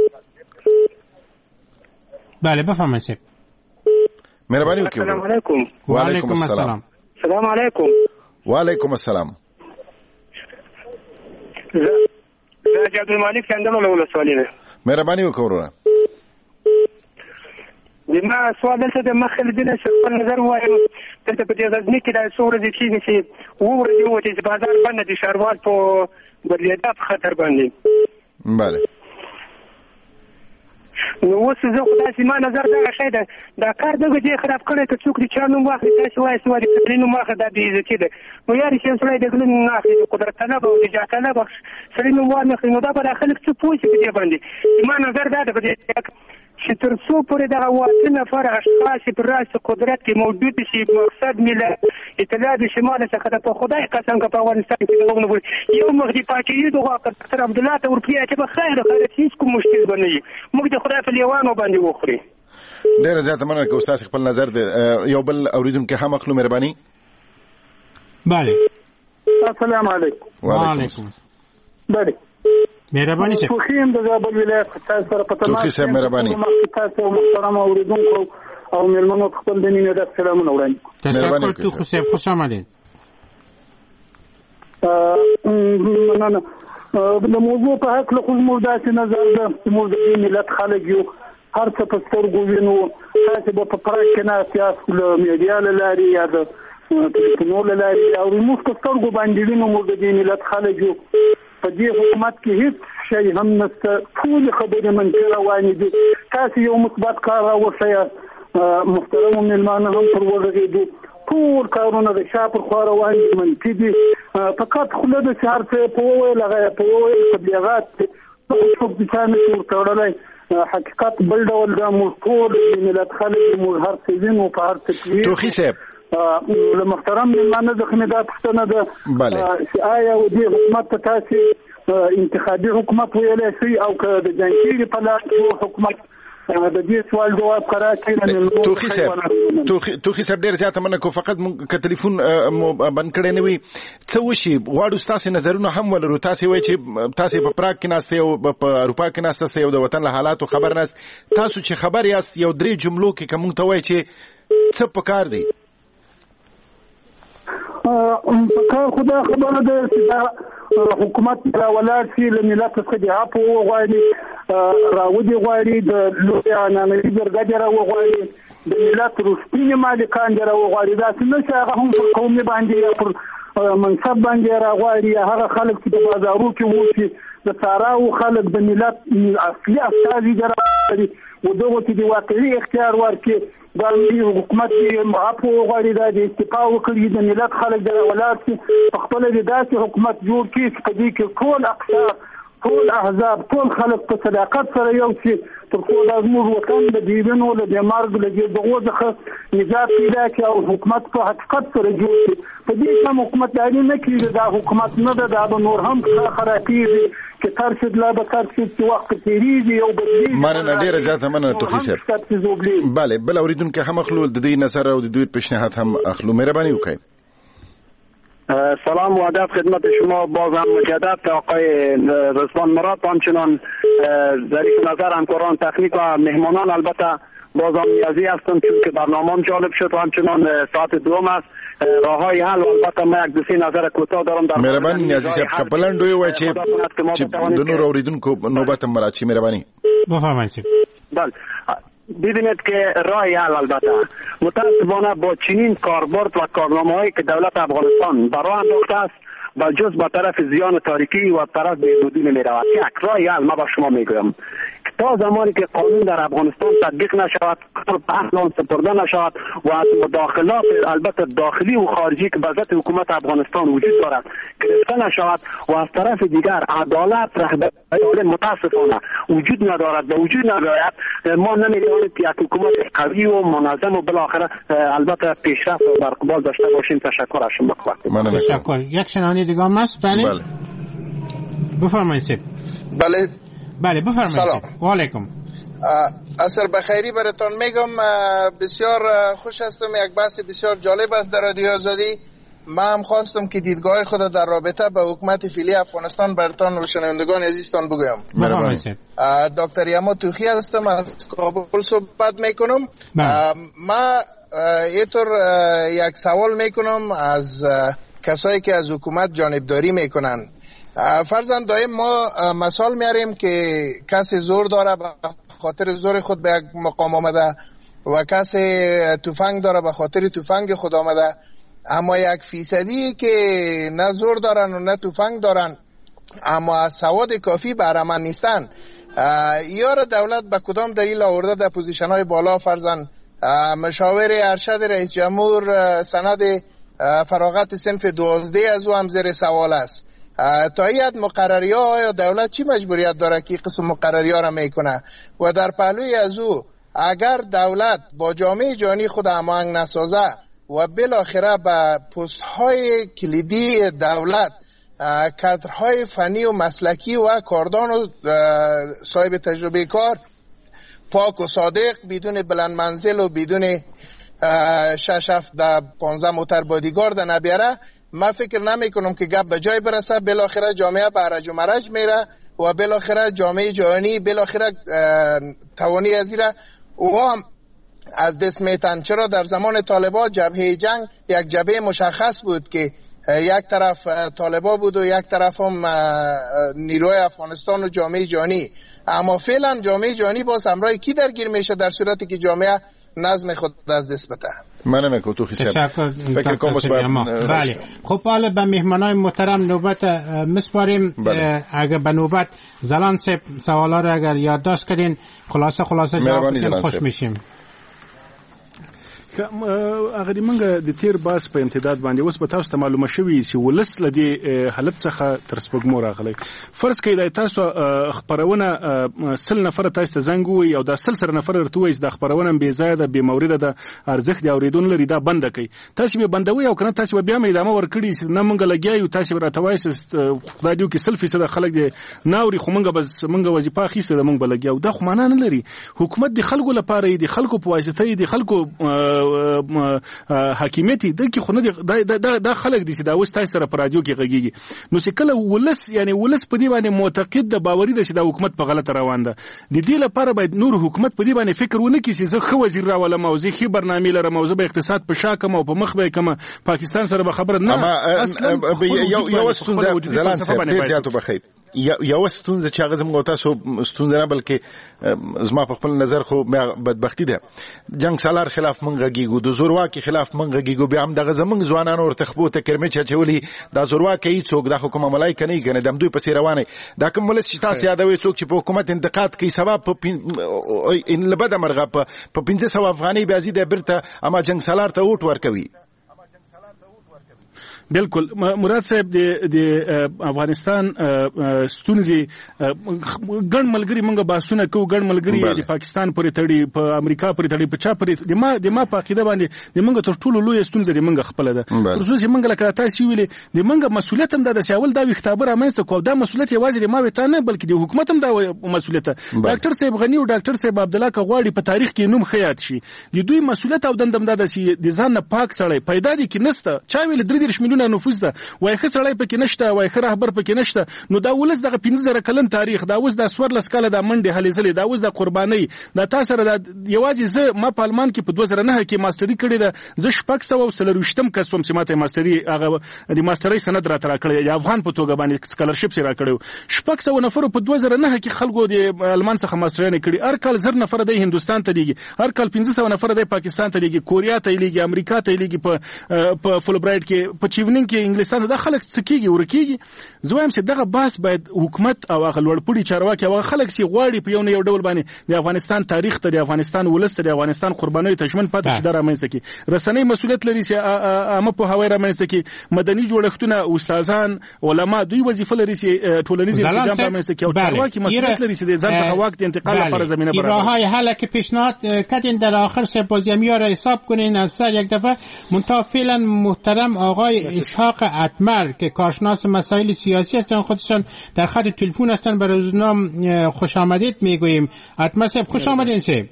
بله بفرمایید مهرباني وکړئ السلام علیکم وعلیکم السلام السلام علیکم وعلیکم السلام زه عبدالمالک څنګه ولسوالۍ ده مهرباني وکړئ ما سوال دلته د مخکې دینه څه نظر وایم دلته په دې غزنی کې د څو ورځې کېږي چې ورځې وته چې بازار باندې د شاروال په بدلیدا په خطر باندې بله نو اوس زه خدای سیمه نظر دا ښه ده دا کار دغه دې خراب کړی که څوک د چا نوم واخلي تاسو وایي چې وایي د نوم واخله دا بېعزتي ده نو یارې چې سړی د نوم نه اخلي د قدرت طلب او د جاه طلب سړی نوم وانخلي نو دا به دا خلک څه پوه شي په دې باندې زما نظر دا ده په دې چې تر څو پورې دغه واته نفر اشخاص پر راس قدرت کې موجود شي مقصد ملت ائتلاف شمال څخه د خدای قسم که په افغانستان کې دغه یو مخ دی پاکي دغه ډاکټر عبدالله ته ورپیا چې به خیر هیڅ کوم مشکل بنئ موږ د خدای په لیوانو باندې وخوري. ډېر زیات مننه که استاد خپل نظر دی. یو بل اوریدونکو هم اخلو مهرباني. بله السلام علیکم. وعلیکم بله مهرباني شه خوخیم د زابل ولایت تاسو سره په تماس توخی صاحب مهرباني تاسو محترم اوریدونکو او ملمنو خپل د مینې د سلامونه وړاندې. تشکر توخی صاحب خوش آمدید. مننه. د موضوع په حق له خو موږ داسې نظر ده چې موږ د ملت خلک یو هر څه په سترګو وینو. تاسو به په پراخ کې نه سیاست له میډیا له لارې یا د ټلیفونو له لارې او موږ په سترګو باندې وینو موږ د ملت خلک یو. په دې حکومت کې هیڅ شی هم نشته. ټول خبرې منفي روانې دي. تاسو یو مثبت کار راوښیاست محترم مېلمانه هم پر وغږېدو. ټول کارونه د شا پر خوا روان دي منفي دي. فقط خوله د چې هر څه په وویل هغه په وویل تبلیغات څوک د چا نشي ورته وړلی. حقیقت بل ډول ده. موږ ټول د ملت خلک موږ هر څه وینو په هر څه کې. توخی صاحب له محترم مېلمانه څخه دا پوښتنه ده چې آیا دې حکومت ته تاسو انتخابي حکومت ویلی شئ او که د جنګیري په لاس کې حکومت د دې سوال جواب قرار کړي. توخی صاحب ډېر زیاته مننه کو فقط که تلیفون مو بند کړی نه وي څه وشي غواړو ستاسې نظرونه هم ولرو. تاسې وایئ چې تاسې په پراګ کې ناست او په اروپا کې ناست او د وطن له حالاتو خبر ناست. تاسو چې خبر یاست یو 3 جملو کې که موږ ته وایئ چې څه پکار دی. پکار خدا خبره ده چې دا حکومت را ولاړ شي له ملت څخه د عفو وغواړي راودي غواړي د لوی عنعنوي جرګه دې را وغواړي د ملت رښتینې مالکان دې را وغواړي. داسې نه چې هغه هم پر قومي باندې یا پر منصب باندې را غواړي یا هغه خلک چې په بازارو کې وو د ساراو خلک د ملت اصلي استازي دې را وغواړي و دغه چې د واقعي اختیار ورکړي. دا حکومت یې عفو وغواړي دا د استعفا وکړي د ملت خلک دې ولاړ شي په خپله دې داسې حکومت جوړ کړي چې په دې کې ټول اقشار ټول احزاب ټول خلک په صداقت سره یو شي تر څو دا زموږ وطن د دیوینو له دې مرګ له دې دغو څخه نجات پیدا کړي او حکومت په حقیقت سره جوړ شي. په دې کې هم حکومتداري نه کېږي. دا حکومت نه ده. دا به نور هم خرابېږي چې ترشد لا به ترشد چې وخت تېرېږي او بدلېږي. مننه ډېره زیاته مننه توخی صاحب. بله بل اورېدونکي هم اخلو د دوی نظر او د دوی پیشنهاد هم اخلو. مهرباني وکړئ. سلام و ادب خدمت شما. باز هم مجدد آقای رضوان مراد همچنان ظریف نظر همکاران تکنیک و مهمانان البته باز هم نیازی هستم چون که برنامه هم جالب شد و همچنان ساعت 2 است. راه های حل و البته ما یک دوستی نظر کوتاه دارم در مهربانی نیازی صاحب کپلان دوی وای چې د نور اوریدونکو نوبت مراد شي. مهربانی بفرمایید. بله دیدید که راه حل البته متاسفانه با چنین کاربرد و کارنامه‌هایی که دولت افغانستان برای انداخته است بل جز با طرف زیان تاریکی و طرف بهبودی نمی‌رود. یک راه حل ما با شما میگویم تا زمانی که قانون در افغانستان تطبیق نشود، به اصل سپرده نشود و از مداخلات البته داخلی و خارجی که به ذات حکومت افغانستان وجود دارد گرفته نشود و از طرف دیگر عدالت رهبری متاسفانه وجود ندارد و وجود ندارد، ما نمی‌توانیم که یک حکومت قوی و منظم و بالاخره البته پیشرفت و برقبال داشته باشیم. تشکر از شما. تشکر. یک شنونده دیگه هم هست؟ بله بفرمایید. بله بفرمایید. سلام. و علیکم. عصر بخیری براتون میگم. بسیار خوش هستم. یک بحث بسیار جالب است در رادیو آزادی. ما هم خواستم که دیدگاه خود در رابطه با حکومت فعلی افغانستان براتون و شنوندگان عزیزتان بگویم. دکتر یما توخی هستم، از کابل صحبت میکنم. ما اینطور یک سوال میکنم از کسایی که از حکومت جانبداری میکنن. فرضاً دائم ما مثال میاریم که کسی زور داره به خاطر زور خود به یک مقام آمده و کسی تفنگ داره به خاطر تفنگ خود آمده، اما 1% که نه زور دارن و نه تفنگ دارن اما از سواد کافی بهره‌مند نیستن، یار دولت به کدام دلیل آورده در پوزیشن های بالا؟ فرضاً مشاور ارشد رئیس جمهور سند فراغت صنف 12 از او هم زیر سوال است. تا این حد مقرری ها آیا دولت چی مجبوریت داره که قسم مقرری ها را میکنه؟ و در پهلوی از او اگر دولت با جامعه جهانی خود هماهنگ نسازه و بالاخره به پست های کلیدی دولت کادرهای فنی و مسلکی و کاردان و صاحب تجربه کار پاک و صادق بدون بلند منزل و بدون 6 7 15 موتر بادیگارد نبیاره، من فکر نمی کنم که گپ به جای برسه. بالاخره جامعه به هرج و مرج میره و بالاخره جامعه جهانی بالاخره توانی ازیره او هم از دست میتن. چرا در زمان طالبان جبهه جنگ یک جبهه مشخص بود که یک طرف طالبان بود و یک طرف هم نیروی افغانستان و جامعه جهانی، اما فعلا جامعه جهانی باز همراه کی درگیر میشه در صورتی که جامعه نظم خود از دست بده. منم کوتوخی صاحب فکر کنم بله. خب حالا به مهمانای محترم نوبت مسپاریم. اگر به نوبت زلان صاحب سوالا رو اگر یادداشت کردین خلاصه جواب بدین خوش میشیم. هغه د منګه د تیر باس په امتداد باندې اوس به تاسو ته معلومه شوي چې ولس له دې حالت څخه تر سپوږمو راغلی. فرض کړئ د تاسو خبرونه 100 نفر تاسو ته زنګ وي او د 100 نفر ورته وایي د خبرونه بې ځایه ده بې مورده ده ارزښت دی اوریدون لري دا بنده کوي، تاسو به بندوي او کنه تاسو بیا مې ادامه ورکړي نه مونږ لګیایو تاسو راته وایي خدای دې کې 100% خلک دي ناوري خو مونږ وظیفه اخیسته ده مونږ بلګیاو دا خو معنا نه لري. حکومت د خلکو لپاره دی، خلکو په واسطه دی، خلکو حکیمت د کی خو نه دا خلک دي چې دا اوس تاسو سره په رادیو کې غږیږي نو چې کله ولس یعنی ولس په دې باندې معتقد د باوري ده چې دا حکومت په غلطه روان ده، د دې لپاره باید نور حکومت په دې باندې فکر ونه کړي چې زه خو وزیر راولم او زه خې برنامه لرم او زه به اقتصاد په شا کوم او په مخ به کوم پاکستان سره به خبره نه اصلا یو ستونزه زلان صاحب ډیر زیاتو بخیر یو ستونزه چې هغه زموږ تاسو ستونزه نه بلکې زما په خپل نظر خو بدبختی ده. جنگ سالار خلاف منګ غږیږو، د زورواکي خلاف منګ غږیږو، بیا هم دغه زمنګ ځوانانو ورته خبو ته کرمه چولي دا زورواکي څوک د حکومت ملایکه نه کنه دم دوی پسې روانه دا کوم ولس چې تاسو یادوي څوک چې په حکومت انتقاد کوي سبب ان لبد مرغه په 1500 افغاني بیا زیاده برته اما جنگ سالار ته ووټ ورکوي. بالکل مراد صاحب د افغانستان ستونزې ګڼ ملګری موږ باسونه کوو، ګڼ ملګری د پاکستان پورې تړي، په امریکا پورې تړي، په چا پورې د ما په عقیده باندې د موږ تر ټولو لوی ستونزه د موږ خپل ده. خصوصا چې موږ لکه تاسو ویلې د موږ مسؤلیت هم ده چې اول دا وختابره مېسته کو دا مسؤلیت یوازې د ما وته نه بلکې د حکومت هم دا مسؤلیت. ډاکټر صاحب غنی او ډاکټر صاحب عبد الله کغواړي په تاریخ کې نوم خیاط شي، د دوی مسؤلیت او دندم ده چې د ځان نه پاک سړی پیدا دي کې نسته چا ویل 3 ملیون نفوس ده وای خه سړی پکې نشته وای خه رهبر پکې نشته نو دا ولس دغه 15000 کلن تاریخ دا اوس د سورلس کاله د منډه هلېزلې دا اوس د قرباني دا تاسو سره د یوازې زه ما په المان کې په 2009 کې ماستری کړی ده زه شپږ سو سلروشتم کسوم چې ماته ماستری هغه د ماستری سند را تر کړی د افغان په توګه باندې سکالرشپ سره کړو شپږ سو نفر په 2009 کې خلکو د المان څخه ماستری کړی هر کال 1000 نفر د هندستان ته دیږي هر کال 1500 نفر د پاکستان ته دیږي کوریا ته دیږي امریکا ته دیږي په فولبرایټ کې په چیونینګ کې انګلستان د خلک سکیږي ورکیږي زویم چې دغه باس باید حکومت او هغه لوړپوړي چارواکي او خلک سي غواړي په یو ډول باندې د افغانستان تاریخ ته د افغانستان ولست د افغانستان قرباني تشمن پاتې شي درامنځ کی رسنۍ مسؤلیت لري چې امه په هوای رامنځ کی مدني جوړښتونه استادان علما دوی وظیفه لري چې ټولنیز انسجام رامنځ کی او چارواکي مسؤلیت لري چې د ځان څخه وخت انتقال لپاره زمينه برابر راههای حل که پیشنهاد کردین در آخر سمپوزیومیا را حساب کنین از سر یک دفعه منتها فعلا محترم آقای اسحاق عتمر که کارشناس مسائل سیاسی هستن خودشان در خط تلفن هستن برای روزنامه خوش آمدید میگوییم. عتمر صاحب خوش آمدین صاحب.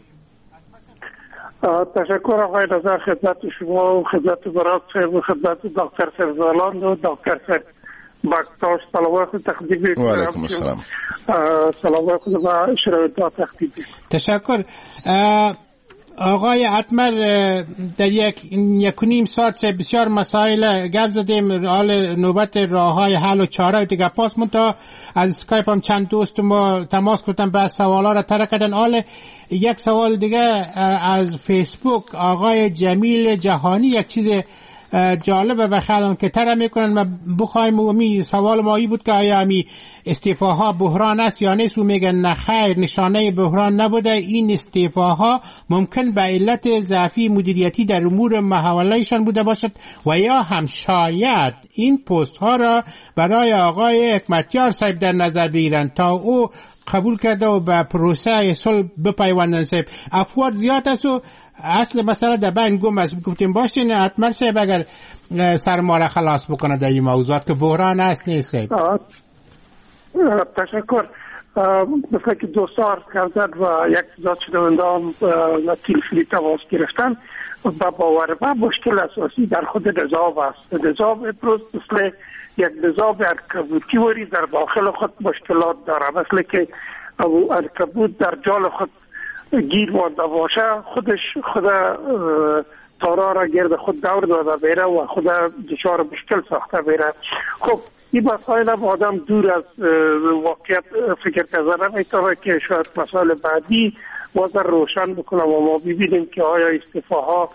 تشکر آقای رضا خدمت شما و خدمت برات صاحب و خدمت دکتر سرزالان و دکتر سر بکتاش سلامات تقدیم میکنم. و علیکم السلام. سلامات و شرایط تقدیم. تشکر. آقای عتمر در یک و نیم ساعت بسیار مسائل گپ زدیم حال نوبت راههای حل و چاره دیگه پاس منتها از اسکایپ هم چند دوست ما تماس کردن به سوالا را طرح کردن. حال یک سوال دیگه از فیسبوک آقای جمیل جهانی یک چیز جالبه و خیلی که تر میکنن و بخوایم و می سوال مایی بود که آیا می استعفاها بحران است یا نیست و میگن نه خیر نشانه بحران نبوده. این استعفاها ممکن به علت ضعفی مدیریتی در امور محولهشان بوده باشد و یا هم شاید این پست ها را برای آقای حکمتیار صاحب در نظر بگیرن تا او قبول کرده و به پروسه صلح بپیوندن. صاحب افواد زیاد است و اصل مسئله در بین گم است. گفتیم باشین اتمر صاحب اگر سر ما را خلاص بکنه در این موضوعات که بحران است نیست صاحب. تشکر. مثل که دوستار کردن و یک ذات شنوندان تلفنی تماس گرفتن با باور من مشکل اساسی در خود نظام است. نظام امروز مثل یک نظام عنکبوتی وری در داخل خود مشکلات داره. مثل که عنکبوت در جال خود گیر مانده باشه خود تارا را گرد خود دور داده بیره و خود دچار مشکل ساخته بیره. خب این مسائل هم آدم دور از واقعیت فکر کرده نمیتونه که شاید مسائل بعدی واضح روشن بکنم و ما ببینیم که آیا استعفاها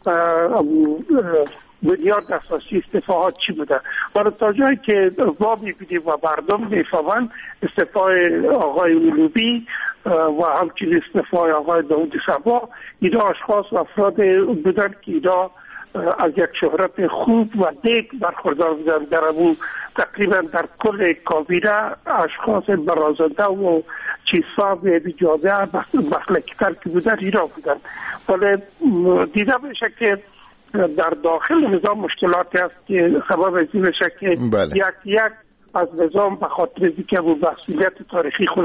بنیاد اساسی استعفاها چی بوده. ولی تا جایی که ما میبینیم و مردم میفهمن استعفای آقای اولوبی و همچنین استعفای آقای داود صبا اینا اشخاص و افراد بودن که اینا از یک شهرت خوب و نیک برخوردار بودن. در اون تقریبا در کل کابینه اشخاص برازنده و چیزها بیجاده مخلقی‌تر که بودن اینا بودن. ولی دیده میشه که در داخل نظام مشکلاتی است که سبب از این میشه که یک از نظام به خاطر اینکه مسئولیت تاریخی خود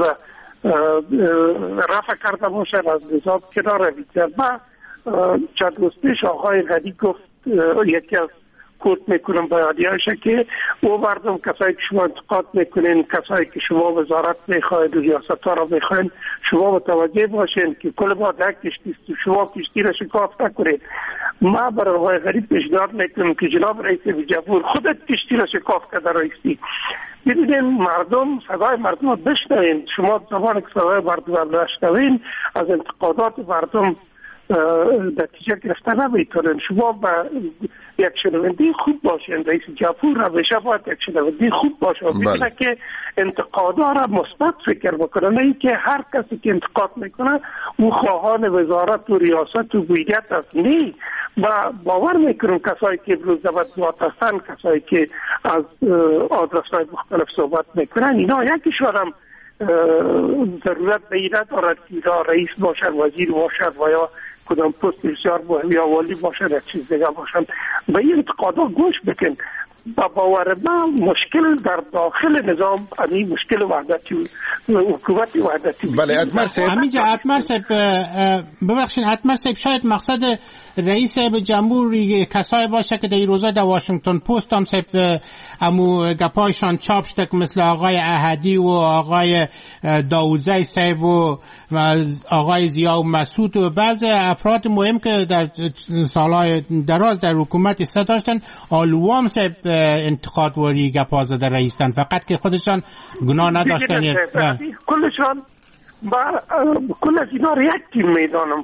رفع کرده باشد از نظام کنار روید. ما چند روز پیش آقای غنی گفت یکی از کوت میکنم بیانیه‌اش که او مردم کسایی که شما انتقاد میکنین کسایی که شما وزارت میخواید و ریاست ها را میخواید شما متوجه باشین که کل ما در کشتی است شما کشتی را شکاف نکنید. ما برای آقای غنی پیشنهاد میکنم که جناب رئیس جمهور خودت کشتی را شکاف کرده رئیسی. ببینید مردم صدای مردم را بشنوین. شما زمانی که صدای مردم را بشنوین از انتقادات مردم نتیجه گرفته نمیتونن. شما با یک شنونده خوب باشین. رئیس جمهور همیشه باید یک شنونده خوب باشه و ببینه که انتقادا را مثبت فکر بکنه، نه اینکه هر کسی که انتقاد میکنه او خواهان وزارت و ریاست و بویدیت است. نه، و باور میکنم کسایی که امروز دعوت هستن کسایی که از آدرس‌های مختلف صحبت میکنن اینا یکیشون هم ضرورت به این ندارد که رئیس باشد وزیر باشد و یا کدام پست بسیار مهم یا والی باشد یک چیز دیگه باشد. به این انتقادا گوش بکن. با باور من مشکل در داخل نظام این مشکل وحدتی حکومت وحدتی. بله اتمر صاحب همینجا اتمر صاحب ببخشید اتمر صاحب شاید مقصد رئیس جمهور کسایی باشه که در این روزا در واشنگتن پست هم صاحب امو گپایشان چاپ شده که مثل آقای احدی و آقای داوودزی صاحب و آقای ضیا مسعود و بعض افراد مهم که در سالهای دراز در حکومت ایسته داشتن آلوام صاحب انتقاد وری گپا زده رئیسن فقط که خودشان گناه نداشتن. کلشان کل از اینا یک تیم میدانم.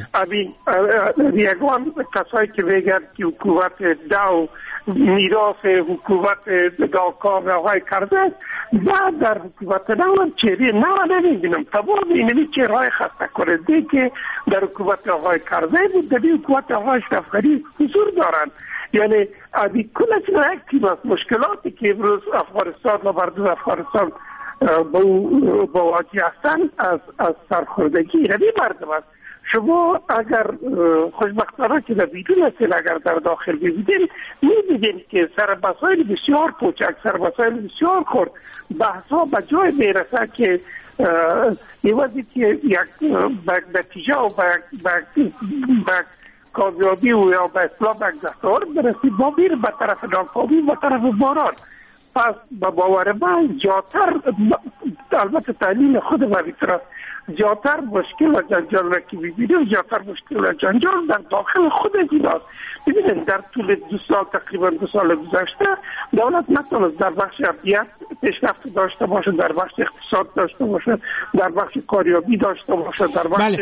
یکوان کسایی که میگن که حکومت دو میراث حکومت داکار آقای کرده بعد در حکومت دو هم چهره نه نمیبینم. تمام اینمی چهرهای خسته کننده که در حکومت آقای کرده بود در حکومت آقای اشرف غنی حضور دارن. یعنی کل از اینا یک تیم است. مشکلاتی که امروز افغانستان و مردم افغانستان با واجی هستن از سرخوردگی نمی مردم است. شما اگر خوشبختانه که در بیرون هستین اگر در داخل ببینید می‌بینید که سر مسائل بسیار کوچک سر مسائل بسیار خرد بحث‌ها به جای میرسه که ایوازی که یک نتیجه و به کامیابی و یا به اصلاح به دستاورد برسید ما میریم به طرف ناکامی و طرف باران. پس با باور من جاتر البته تعلیم خود و طرف زیادتر مشکل و جنجال را که می‌بینیم زیادتر مشکل و جنجال در داخل خود این است. ببینید در طول 2 سال تقریبا 2 سال گذشته دولت نتونست در بخش امنیت پیشرفت داشته باشه، در بخش اقتصاد داشته باشه، در بخش کاریابی داشته باشه، در بخش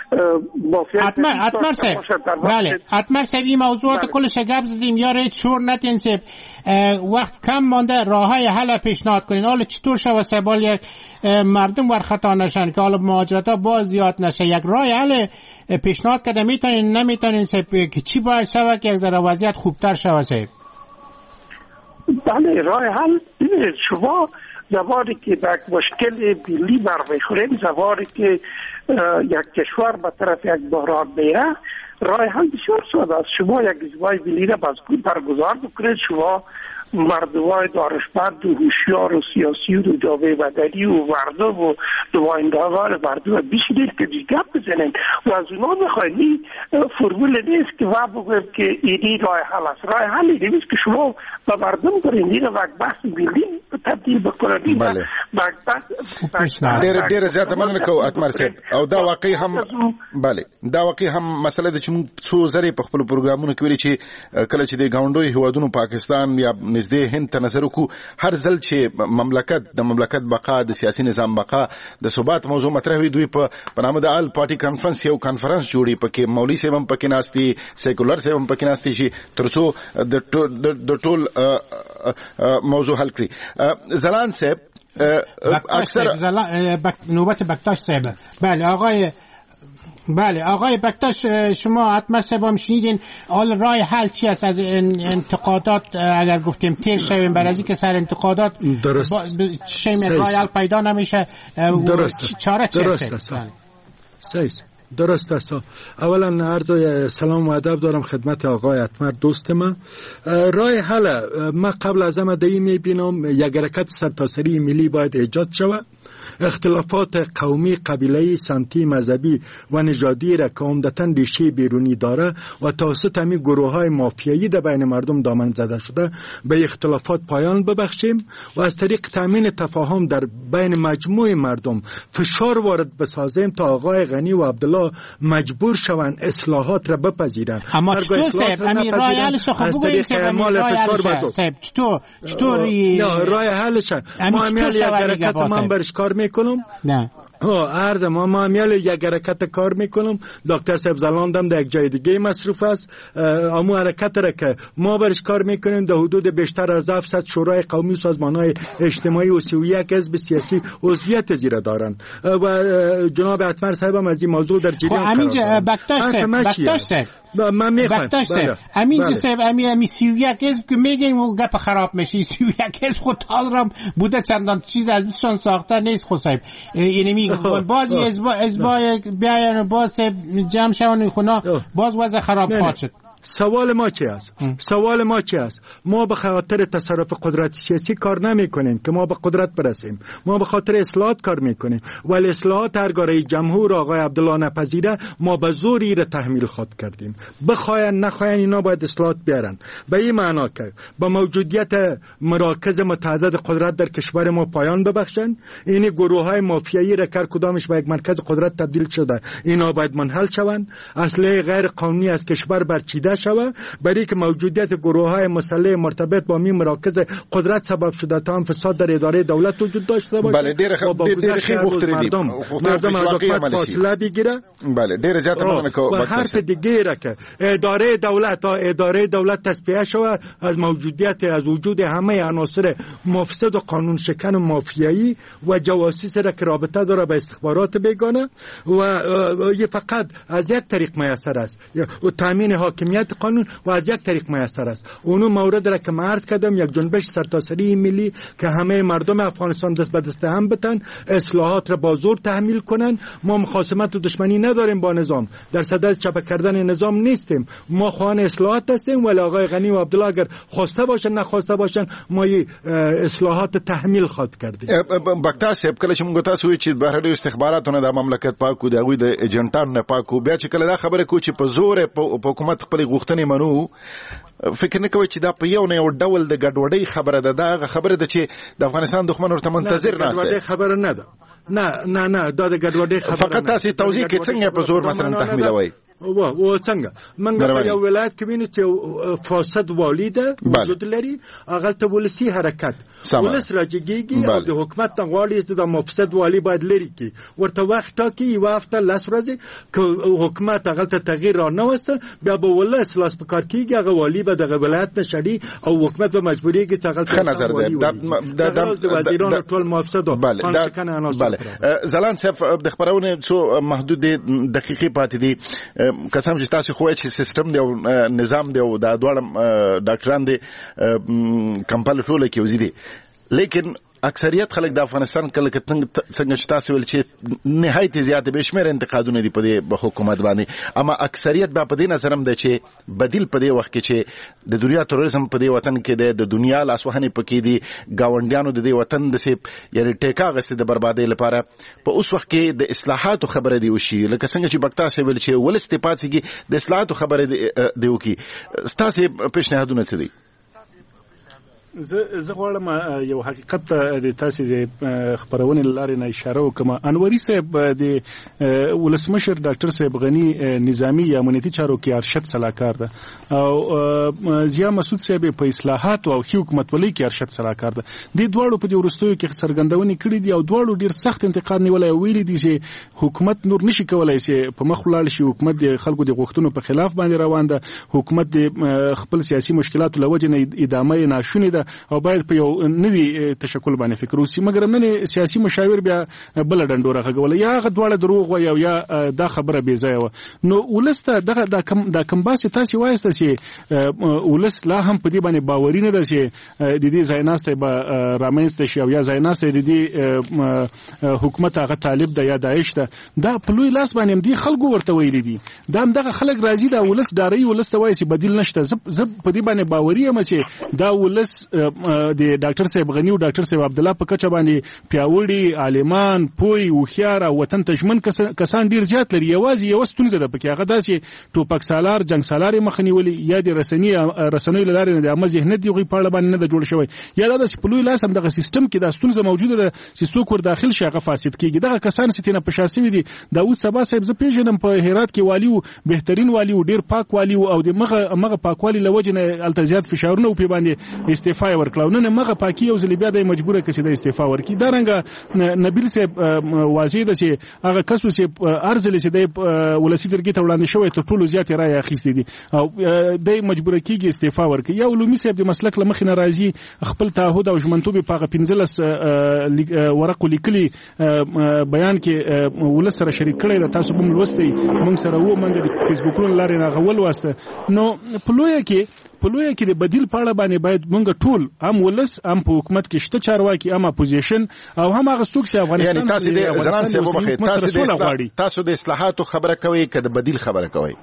اتمر صاحب بله اتمر صاحب این موضوعات کلش گپ زدیم یا رید شور نتین صاحب وقت کم مانده راههای حل پیشنهاد کنین. حالا چطور شوه صاحب یک مردم ورخطا نشن که حالا مهاجرت ها باز زیاد نشه، یک راه حل پیشنهاد کرده میتونین نمیتونین صاحب که چی باید شوه که یک ذره وضعیت خوبتر شوه صاحب؟ بله راه حل ببینید شما زمانی که در مشکل ملی برمیخوریم، زمانی که یک کشور به طرف یک بحران میره، راه حل بسیار ساده است. شما یک اجماع ملی را برگزار بکنید، شما مردمای دانشمند و هوشیار و سیاسی و جامعه مدنی و مردم و نمایندگان مردم بشینید که گپ بزنید و از اونا بخواید. این فرمول نیست که ما بگویم که این راه حل است. راه حل نیست که شما به مردم برین این را بحث ملی تبدیل بکنید. بله ډیر زیاته مننه کوم اتمر صاحب. او دا واقعي هم بله دا واقعي هم مسله د چې څو زری په خپل پروګرامونو کې ویلي چې کله چې د غونډوي هوادونو پاکستان یا نږدې هند ته نظر وکړو، هر ځل چې مملکت بقا د سیاسي نظام بقا د ثبات موضوع مطرح وي، دوی په نامه د آل پارټي کانفرنس یو کانفرنس جوړي، پکې مولوي صاحب هم پکې ناستي، سیکولر صاحب هم پکې ناستي چې ترڅو د ټول موضوع حل کړي. زلان صاحب اکثر نوبت بکتاش صاحب. بله آقای بکتاش، شما حتما صاحب هم شنیدین حال راه حل چی است از انتقادات؟ اگر گفتیم تیر شویم بر از این که سر انتقادات شیم راه حل پیدا نمیشه، چاره چی است؟ درست است. اولا عرض سلام و ادب دارم خدمت آقای اتمر دوست من. راه حل ما قبل از همه در این میبینم یک حرکت سرتاسری ملی باید ایجاد شود. اختلافات قومی، قبیله‌ای، سمتی، مذهبی و نژادی را که عمدتاً ریشه بیرونی داره و توسط همین گروه‌های مافیایی در بین مردم دامن زده شده به اختلافات پایان ببخشیم و از طریق تامین تفاهم در بین مجموع مردم فشار وارد بسازیم تا آقای غنی و عبدالله مجبور شوند اصلاحات را بپذیرند. اما چطور صاحب همین راه حلش خب بگویید که چطور راه حلش ما همین یک حرکت من برش کار میکنم. نه عرض ما همیال یک حرکت کار میکنم. دکتر صاحب زلاندم در یک جای دیگه مصروف است. امو حرکت را که ما برش کار میکنیم در حدود بیشتر از 700 شورای قومی و سازمانهای اجتماعی و 31 حزب سیاسی عضویت زیر دارن و جناب اتمر صاحب هم از این موضوع در جریان قرار دارن. بکتاش صاحب من میخوام امین صاحب امین 31 حزب که میگیم و گپ خراب میشه. 31 حزب خود تالرم بوده چندان چیز ازشون ساخته نیست خود صاحب. یعنی میگم باز حزبای بیاین باز جمع شون خونه باز وضع خراب خواهد شد. سوال ما چی است؟ ما به خاطر تصرف قدرت سیاسی کار نمی کنیم که ما به قدرت برسیم. ما به خاطر اصلاحات کار می کنیم. ولی اصلاحات هرگاه جمهور آقای عبدالله نپذیره ما به زوری را تحمیل خود کردیم. بخواین نخواین اینا باید اصلاحات بیارن. به این معنا که با موجودیت مراکز متعدد قدرت در کشور ما پایان ببخشن. این گروه های مافیایی را هر کدامش به یک مرکز قدرت تبدیل شده اینا باید منحل شوند. اسلحه غیر قانونی از کشور برچیده شود، برای که موجودیت گروه‌های مسلح مرتبط با این مراکز قدرت سبب شده تا هم فساد در اداره دولت وجود داشته باشه. بله ډیر مردم از حکومت فاصله بگیره. بله ډیر زیات مننه کوم. و حرف دیگه را که اداره دولت تصفیه شود از موجودیت از وجود همه عناصر مفسد و قانون شکن و مافیایی و جواسیس را که رابطه داره به استخبارات بیگانه و یه فقط از یک طریق میسر است و تامین حاکمیت قانون و از یک طریق میسر است. اونو مورد را که من عرض کردم یک جنبش سرتاسری ملی که همه مردم افغانستان دست به دست هم بتن، اصلاحات را با زور تحمیل کنن. ما مخاصمت و دشمنی نداریم با نظام، در صدد چپه کردن نظام نیستیم. ما خواهان اصلاحات هستیم ولی آقای غنی و عبدالله اگر خواسته باشن نخواسته باشن ما اصلاحات تحمیل خود کردیم. بکتا صاحب کله چې موږ تاسو وی چې بهرنیو استخباراتونه د مملکت پاکو د غوی د ایجنټانو نه پاکو بیا چې کله دا خبره کو چې په زور په حکومت خپل غوښتنې منو فکر نه کوي چې دا په یو نه یو ډول د ګډوډۍ خبره ده. دا خبره ده چې د افغانستان دښمن ورته منتظر ناست دی. خبره نه ده. نه دا د ګډوډۍ خبره فقط تاسو توضیح کې څنګه په زور مثلا تحمیلوي و څنګه منګه په یو ولایت کې ویني چې فاسد والی ده وجود لري هغه ته ولسی حرکت ولس راځيږي او د حکومت غواړي چې د مفسد والی باید لري کی ورته وخت ټاکي یو هفته لاس ورځي ک حکومت هغه ته تغییر را نه وستل بیا به ولس لاس په کار کیږي هغه والی به د ولایت نشړي او حکومت به مجبوریږي چې هغه ته نظر ده د وزیرانو ټول مفسد بله زلان صاحب د خبرونه څو محدود دقیقې پاتې دي. قسم چې تاسو خو چې سیستم دی او نظام دی او دا دواړه ډاکټران دي کمپل ټول کې وزي دي لیکن اکثریت خلک د افغانستان کله څنګه چې تاسو ول چې نهایت زیات به شمیر انتقادونه دي په حکومت باندې اما اکثریت به په دې نظرم ده چې بدیل په دې وخت کې چې د دنیا تروریزم په دې وطن کې د دنیا لاسوهنې پکې دي گاونډیانو د دې وطن د سي یعنی ټیکا غسته د بربادۍ لپاره په اوس وخت کې د اصلاحاتو خبره دی وشي لکه څنګه چې بکتا سي ول چې ولست پاتېږي د اصلاحاتو خبره دی وکي ستاسو پیشنهادونه څه دي؟ زه غواړم یو حقیقت د تاسو د خبرونې لارې نه اشاره وکم. انوري صاحب د ولسمشر ډاکټر صاحب غنی نظامی یا امنیتي چارو کې ارشد صلاحکار ده او ضیا مسعود صاحب په اصلاحات او حکومت ولې کې ارشد صلاحکار ده. د دوړو په دې ورستیو کې څرګندونې کړې دي او دوړو ډیر سخت انتقاد نیولای ویلي دي چې حکومت نور نشي کولای چې په مخ ولاړ شي. حکومت د خلکو د غوښتنو په خلاف باندې روان ده. حکومت د خپل سیاسي مشکلاتو لوجه نه ادامه ناشونی ده او باید په یو نوي تشکل باندې فکر وکړي. مګر من سیاسي مشاور بیا بل ډنډوره غوړي یا غدواړه دروغ و یا دا خبره بې ځای و. نو ولسته دا کم باسي تاسو وایسته چې ولس لا هم په دې باندې باوري نه ده چې د دې ځایناسته به رامنځته شي او یا ځایناسته د دې حکومت هغه طالب ده یا داعش ده. دا په لوی لاس باندې دي خلکو ورته ویلي دي. دا دغه خلک راځي دا ولس داري ولس ته وایي چې بدیل نشته. زه په دې باندې باوري یم چې دا ولس د ډاکټر صاحب غنی او ډاکټر صاحب عبد الله په کچه باندې پیاوړي عالمان پوي او خيار او وطن تشمن کسان ډیر زیات لري. یوازې یو ستونزه ده پکې هغه داسې ټوپک سالار جنگ سالار مخنیولي یا د رسنۍ لارې نه د عامه ذهنیت دی غوي پاړه باندې نه جوړ شوی یا دا د پلوي لاس هم د سیستم کې د ستونزه موجوده ده چې څوک ور داخل شي هغه فاسد کیږي. دغه کسان ستینه په شاسي دي. داوود صبا صاحب ز پیژنم په هرات کې والی او بهترین والی او ډیر پاک والی او د مغه پاکوالی لوجنه التزامات فشارونه او په باندې استعفا ورکړو. نه مغه پاکي او زلیبیا د مجبوره کسي د استعفا ورکړي. دا رنګ نبیل صاحب واضح ده چې هغه کسو چې ارزل چې د ولسی درګي ته وړاندې شوی تر ټولو زیات رائے اخیستې دي او د مجبوره کیږي استعفا ورکړي. یا علومي صاحب د مسلک لمخ ناراضي خپل تعهد او ژمنتوب په 15 ورقو لیکلي بیان کې ولس سره شریک کړي. تاسو هم لوستي موږ سره وو موږ د فیسبوکونو لارې نه غول واسطه. نو په لوی کې د بدیل پاړه باندې باید موږ ټول هم ولس هم په حکومت کې شته چارواکي هم اپوزیشن او هم هغه څوک چې افغانستان یعنی تاسو د ځان سره تاسو د اصلاحاتو خبره کوي که د بدیل خبره کوي؟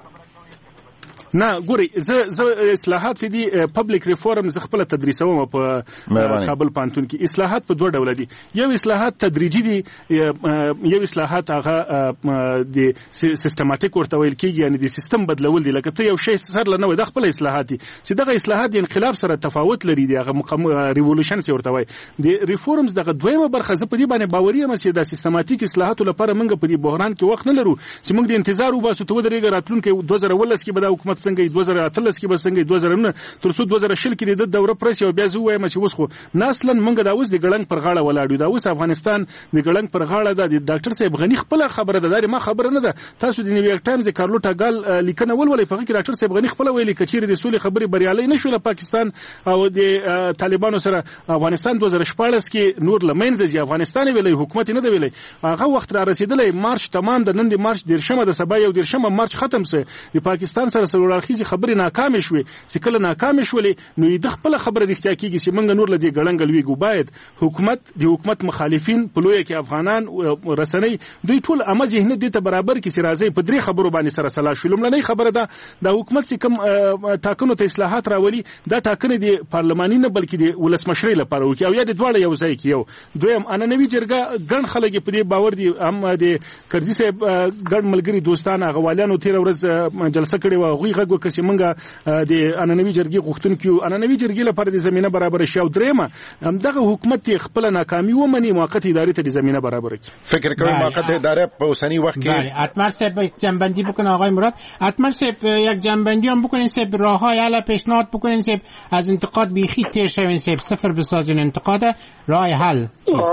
نه ګوري زه اصلاحات چې دي پبلک ریفورم ز خپل تدریسوم په کابل پانتون کې. اصلاحات په دوه ډول دي. یو اصلاحات تدریجي دي یو اصلاحات هغه د سیستماتیک ورته ویل کېږي یعنی د سیستم بدلول دي. لکه ته یو شی سر لنه وي د خپل اصلاحات دي چې دغه اصلاحات د انقلاب سره تفاوت لري. دغه ریولوشن څه ورته وایي. د ریفورمز دغه دویمه برخه زه په دې باندې باوري یم چې د سیستماتیک اصلاحاتو لپاره موږ په دې بحران کې وخت نه لرو چې موږ د انتظار وباسو ته ودرېږي راتلونکي 2019 کې به د حکومت څنګه 2013 کې به څنګه 2009 تر څو 2020 کې د دوره پرسي او بیا زه وایم چې اوس خو نسلن موږ دا اوس د ګړنګ پر غاړه ولاړو. دا اوس افغانستان د ګړنګ پر غاړه د ډاکټر صاحب غنی خپل خبره ده ما خبره نه ده. تاسو د نیویارک ټایمز د کارلوټا ګال لیکنه ولولې په کې ډاکټر صاحب غنی خپل ویلي کچیر د سولې خبري بریالي نشو له پاکستان او د طالبانو سره افغانستان 2014 کې نور لمنځ ځي. افغانستان ویلي حکومت نه دی ویلي. هغه وخت را رسیدلې مارچ تمام د نن د مارچ 10 د سبا یو 10 مارچ ختم سه د پاکستان سره سرورخیزي خبري ناکام شوې. چې کله ناکام شولې نو د خپل خبره د اختیا کیږي چې موږ نور لدی ګړنګل ویګو. باید حکومت مخالفین په لوی کې افغانان رسنۍ دوی ټول عامه ذهنیت د برابر کې سرازي په درې خبرو باندې سره سلا شولم. نه خبره ده د حکومت چې کوم ټاکنو ته اصلاحات راولي دا ټاکنې د پارلماني نه بلکې د ولسمشرۍ لپاره وکي او یا د دواړه یو ځای کې یو دویم اننوي جرګه ګڼ خلک په دې باور دي. هم د کرزي صاحب ګڼ ملګری دوستان غوالیانو تیر ورځ جلسه کړې و غوي غږ وکړي موږ د عنعنوي جرګې غوښتونکو عنعنوي جرګې لپاره د زمينه برابر شي او درېمه دغه حکومت خپل ناکامي ومني موقت ادارې ته د زمينه برابر کړي. فکر کوم موقت اداره په اوسنی وخت کې بله اتمر صاحب جنبندی بکنه آقای مراد. اتمر صاحب یک جنبندی هم بکنین صاحب راههای حل پیشنهاد بکنین صاحب از انتقاد بیخی تیر شوین صاحب صفر بسازین انتقاد راه حل.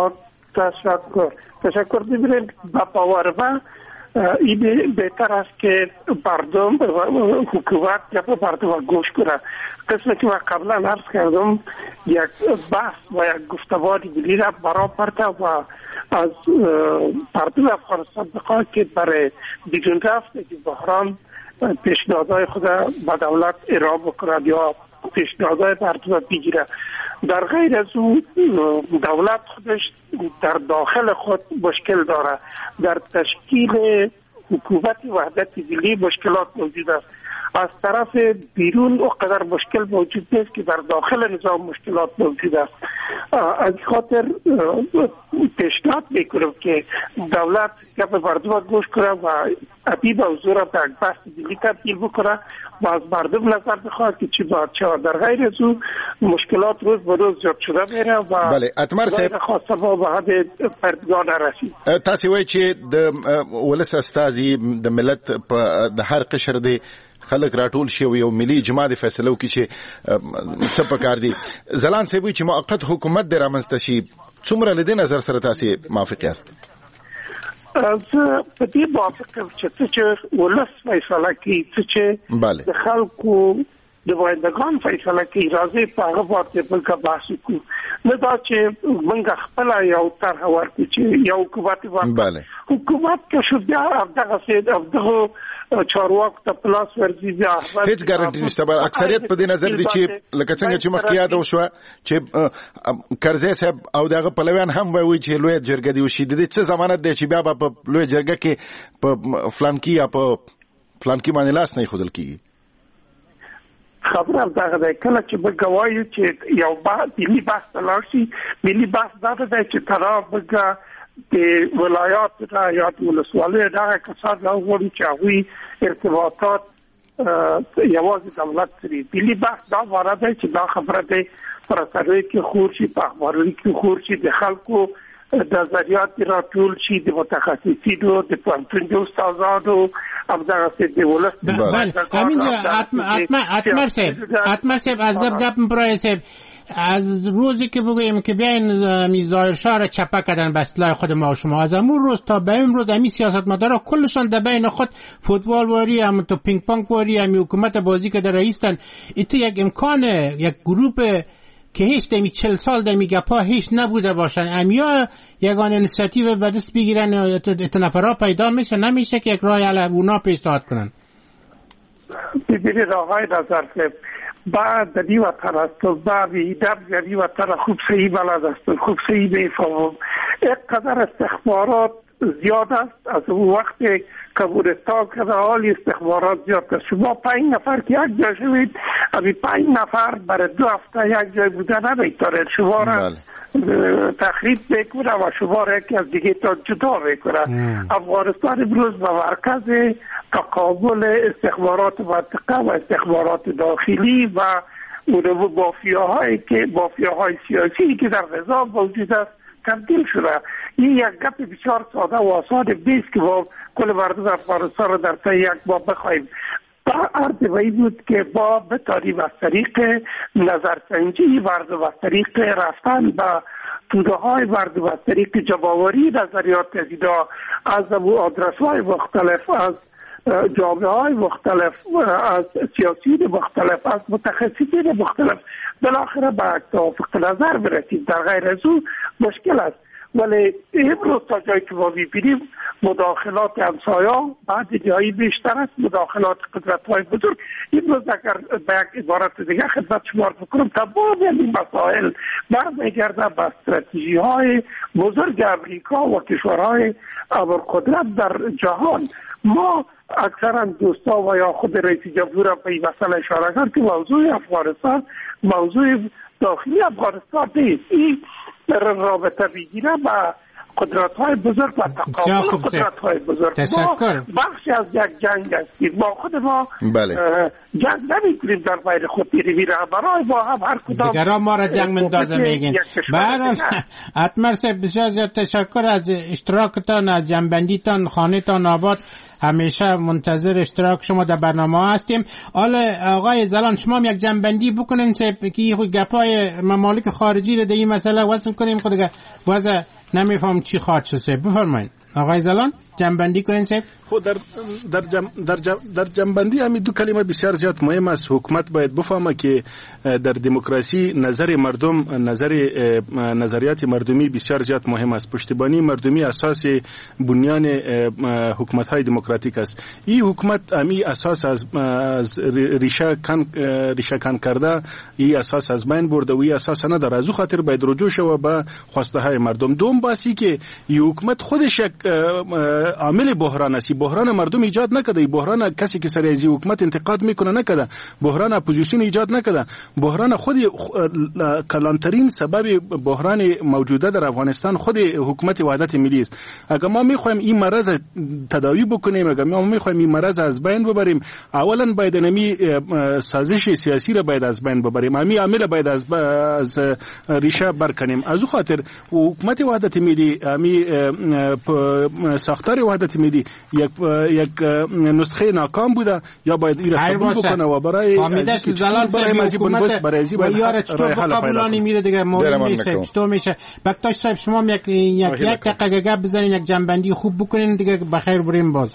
تشکر ببینید با باور این بهتر است که مردم حکومت یا مردم گوش کنه. قسمی که من قبلا عرض کردم یک بحث و یک گفتمان ملی را برابر و از مردم افغانستان بخواد که برای بیرون رفتن بحران پیشنهادهای خود به دولت ارائه بکنند یا پیشنهادهای مردم بگیره. در غیر از اون دولت خودش در داخل خود مشکل داره. در تشکیل حکومت وحدت ملی مشکلات موجود است. از طرف بیرون اونقدر مشکل موجود نیست که در داخل نظام مشکلات موجود است. از خاطر پیشنهاد میکنم که دولت گپ مردم گوش کنه و ابی موضوع را به بحث ملی تبدیل بکنه و از مردم نظر بخواد که چی باید شود. در غیر از اون مشکلات روز به روز زیاد شده میره و بله اتمر صاحب خواسته ما به حد پردگاه نرسید. تاسو وایي چې د ولس استازي د ملت په د هر قشر دی خلک راټول شي او یو ملي اجماع د فیصلو کې چې څه پکار دي. زلان صاحب وایي چې موقت حکومت د رامنځته شي څومره له دې نظر سره تاسو موافق یاست؟ زه په دې موافق یم چې ولس فیصله کوي چې د خلکو د وایندگان فیصله کوي راځي په هغه باندې بلکې بحث کوو نه دا چې موږ خپل یو طرح ورکړو چې یو حکومت که شو بیا دغه سید دغه چارواکو ته پلاس ورځي بیا هیڅ ګارانټي نشته. بل اکثریت په دې نظر دي چې لکه څنګه چې مخکې یاد وشو چې کرزی صاحب او دغه پلویان هم وایي چې لوی جرګه دی وشي د دې څه ضمانت دی چې بیا په لوی جرګه کې په فلانکی یا په فلانکی باندې لاس نه خودل کیږي. خبره دغه ده کله چې بګوایو چې یو ملي بحث لاړ شي ملي بحث دا ده چې طرف بګه د ولایات را یا د ولسوالیو دغه کسان راوړي چې هغوی ارتباطات یوازې دولت سره ملي بحث دا واره ده چې دا خبره ده پر سروي کې خور شي په اخبارونو کې خور شي د خلکو د نظریات راټول شي د متخصصینو د پوهنتون د استادانو او دغه څه د ولس همینجا اتمر صاحب از گپ برای صاحب از روزی که بگوییم که بیاین ظاهرشاه را چپه کردن به اصطلاح خود ما و شما از امون روز تا به امروز امی سیاستمدارا کلشان در بین خود فوتبال واری هم تو پینگ پونگ واری هم حکومت بازی که در رئیستن ایتو یک امکانه یک گروپ که هیچ دمی 40 سال دمی گپا هیچ نبوده باشن امیا یگان انیشیتیو به دست بگیرن اتنفرا پیدا میشه نمیشه که یک راه حل اونا پیشنهاد کنن. ببینید آقای نظر صاحب بعد در این وطن است و بعد در این وطن خوب صحیح بلد است خوب صحیح میفهمم اینقدر استخبارات زیاد است از اون وقت کمونستان که در حال استخبارات زیاد است. شما 5 نفر که یک جا شوید امی 5 نفر برای 2 هفته یک جای بوده نمیتاره شما را تخریب میکنه و شما را یکی از دیگه تا جدا میکنه. افغانستان امروز به مرکز تقابل استخبارات منطقه و استخبارات داخلی و اون مافیاهای سیاسی که در نظام موجود است تبدیل شده. این یک گپ بسیار ساده و آسان نیست که با کل مردم افغانستان را در طی یک ماه بخواهیم. عرض به بود که با بتانیم از طریق نظرسنجی مردم از طریق رفتن به توده های مردم از طریق جمع‌آوری نظریات ازیدا از آدرس های مختلف از جامعه های مختلف از سیاسیون مختلف از متخصصین مختلف بالاخره به توافق نظر برسیم. در غیر از او مشکل است. ولی امروز تا جایی که ما می‌بینیم مداخلات همسایه‌ها بعد جایی بیشتر است مداخلات قدرت‌های بزرگ. امروز اگر به یک عبارت دیگه خدمت شما بکنم تمام این مسائل برمیگرده به استراتژی‌های بزرگ امریکا و کشورهای ابرقدرت در جهان. ما اکثرا دوستا و یا خود رئیس جمهور به این مسئله اشاره کرد که موضوع افغانستان موضوع داخلی افغانستان نیست. این رابطه بگیره با قدرت‌های بزرگ و تقابل قدرت‌های بزرگ. ما بخشی از یک جنگ هستیم. ما خود ما جنگ نمی‌کنیم در بین خود پیروی رهبرای ما هم هر کدام دیگران ما را جنگ مندازه میگین. برحال اتمر صاحب بسیار زیاد تشکر از اشتراکتان، از جنبندیتان، خانه‌تان آباد. همیشه منتظر اشتراک شما در برنامه هستیم. حالا آقای زلان شما یک جنبندی بکنین که گپای ممالک خارجی رو در این مسئله وصل کنیم. خود دیگه واسه نمیفهم چی خواهد شد. بفرمایید آقای زلان جنبندی کنین صاحب. خود در جنبندی همین دو کلمه بسیار زیاد مهم است. حکومت باید بفهمه که در دموکراسی نظر مردم، نظریات مردمی بسیار زیاد مهم است. پشتیبانی مردمی اساس بنیان حکومت های دموکراتیک است. این حکومت امی اساس از ریشه کن کرده، این اساس از بین برده و این اساس نداره. از او خاطر باید رجوع شود به خواسته های مردم. دوم باسی که این حکومت خودش یک عامل بحران است. بحران مردم ایجاد نکرده. بحران کسی که سر از حکومت انتقاد میکنه نکرده. بحران اپوزیسیون ایجاد نکرده. بحران خود کلانترین سبب بحران موجوده در افغانستان خود حکومت وحدت ملی است. اگر ما میخوایم این مرض تداوی بکنیم، اگر ما میخوایم این مرض از بین ببریم، اولا باید نمی سازش سیاسی را باید از بین ببریم. امی عامل باید از ریشه برکنیم. از او خاطر حکومت وحدت ملی، امی ساختار وحدت ملی یک نسخه ناکام بوده، یا باید این را قبول بکنه و برای حکومت و یار چطور قبولانی میره دیگه مورد میشه چطور میشه. بکتاش صاحب شما یک دقیقه گپ بزنین، یک جنبندی خوب بکنین دیگه بخیر بریم باز.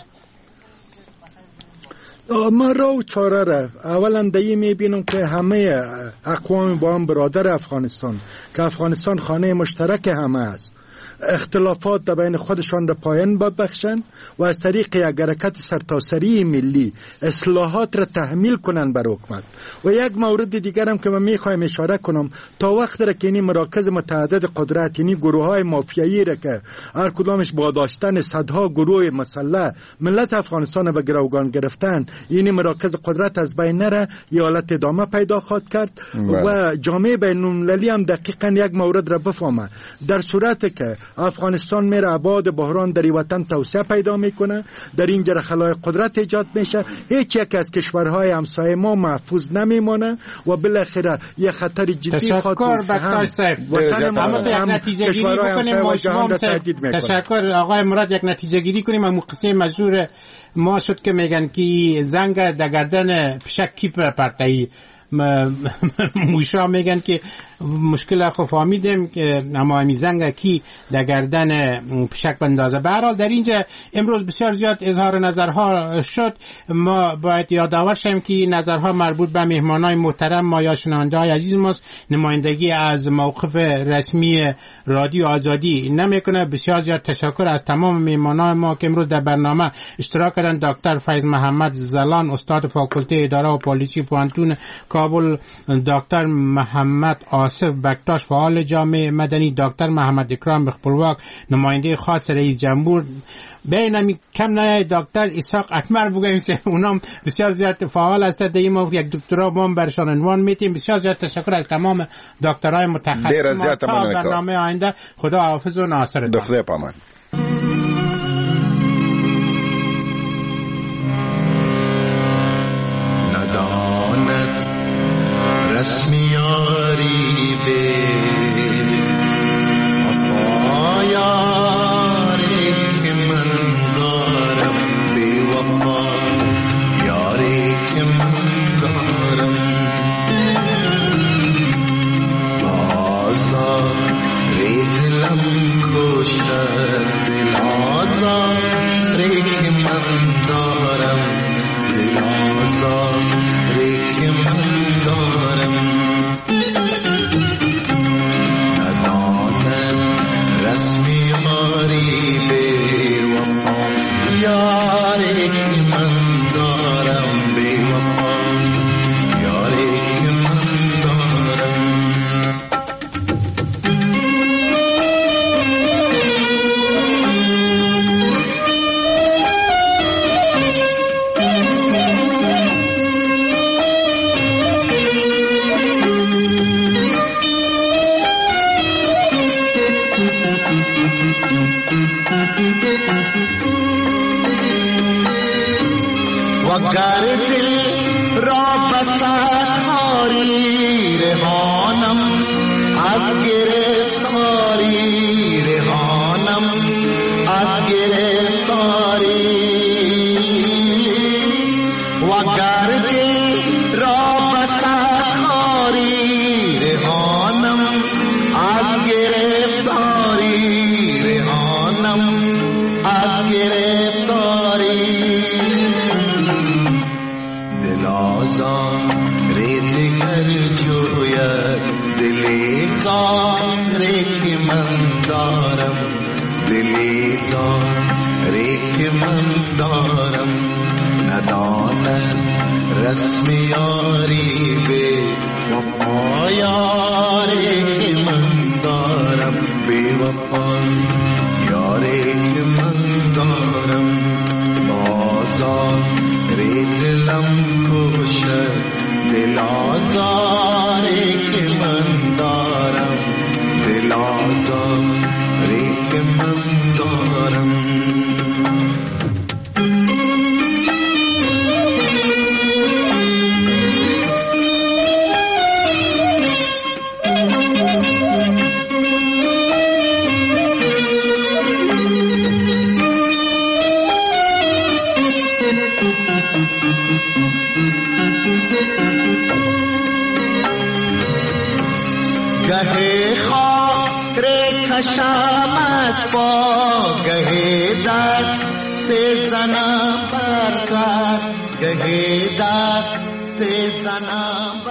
ما را و چاره را اولا دایی میبینم که همه اقوام با هم برادر افغانستان، که افغانستان خانه مشترک همه است، اختلافات در بین خودشان را پایان ببخشن و از طریق یک حرکت سرتاسری ملی اصلاحات را تحمیل کنن بر حکومت. و یک مورد دیگر هم که من میخوایم اشاره کنم، تا وقت را که این مراکز متعدد قدرت، یعنی گروه های مافیایی را که هر کدامش با داشتن صدها گروه مسلح ملت افغانستان به گروگان گرفتن، یعنی مراکز قدرت از بین نره، این حالت ادامه پیدا خواهد کرد. و جامعه بین المللی هم دقیقاً یک مورد را بفهمه، در صورت که افغانستان میره ابعاد بحران در وطن توسعه پیدا میکنه، در اینجا خلای قدرت ایجاد میشه، هیچ یک از کشورهای همسایه ما محفوظ نمیمونه و بالاخره یه خطر جدی خواهد وطن ما هم نتیجه گیری بکنیم. تشکر آقای مراد، یک نتیجه گیری کنیم. اما قصه مجبور ما شد که میگن که زنگ در گردن پشک کی پرتایی موشا میگن که مشکل خو فهمیدیم که اما همی زنگ کی در گردن پشک بندازه. به هر حال در اینجا امروز بسیار زیاد اظهار نظرها شد. ما باید یادآور شیم که نظرها مربوط به مهمانای محترم ما یا شنونده های عزیز ماست، نمایندگی از موقف رسمی رادیو آزادی نمیکنه. بسیار زیاد تشکر از تمام مهمانای ما که امروز در برنامه اشتراک کردند. دکتر فیض محمد زلان، استاد فاکولته اداره و پالیسی پوهنتون کابل، دکتر محمد آصف بکتاش فعال جامعه مدنی، دکتر محمد اکرام خپلواک نماینده خاص رئیس جمهور، بینمی کم نه دکتر اسحاق اتمر بگویم که اونام بسیار زیاد فعال است. در این موقع یک دکترا بام برشان عنوان میتیم. بسیار زیاد تشکر از تمام دکترای متخصص. تا برنامه آینده خدا حافظ و ناصرتان. دخله پامان. نداند رسمیاری به خوشتر وگر دل را بسخاری رهانم از گرفتاری رهانم از گرفتاری وگر دل را بسخاری رهانم از گرفتاری رهانم از گرفتاری دل آزار دگر جوید دلی زاری که من دارم دلی زاری که من دارم ندانم رسم یاری به وفا یاری که من دارم به وفا یاری که من دارم بازار دلم کشد دل آزاری که من دارم دل آزاری که من دارم گهی خاطر کشم از پا گهی دست زنم بر سر گهی دست زنم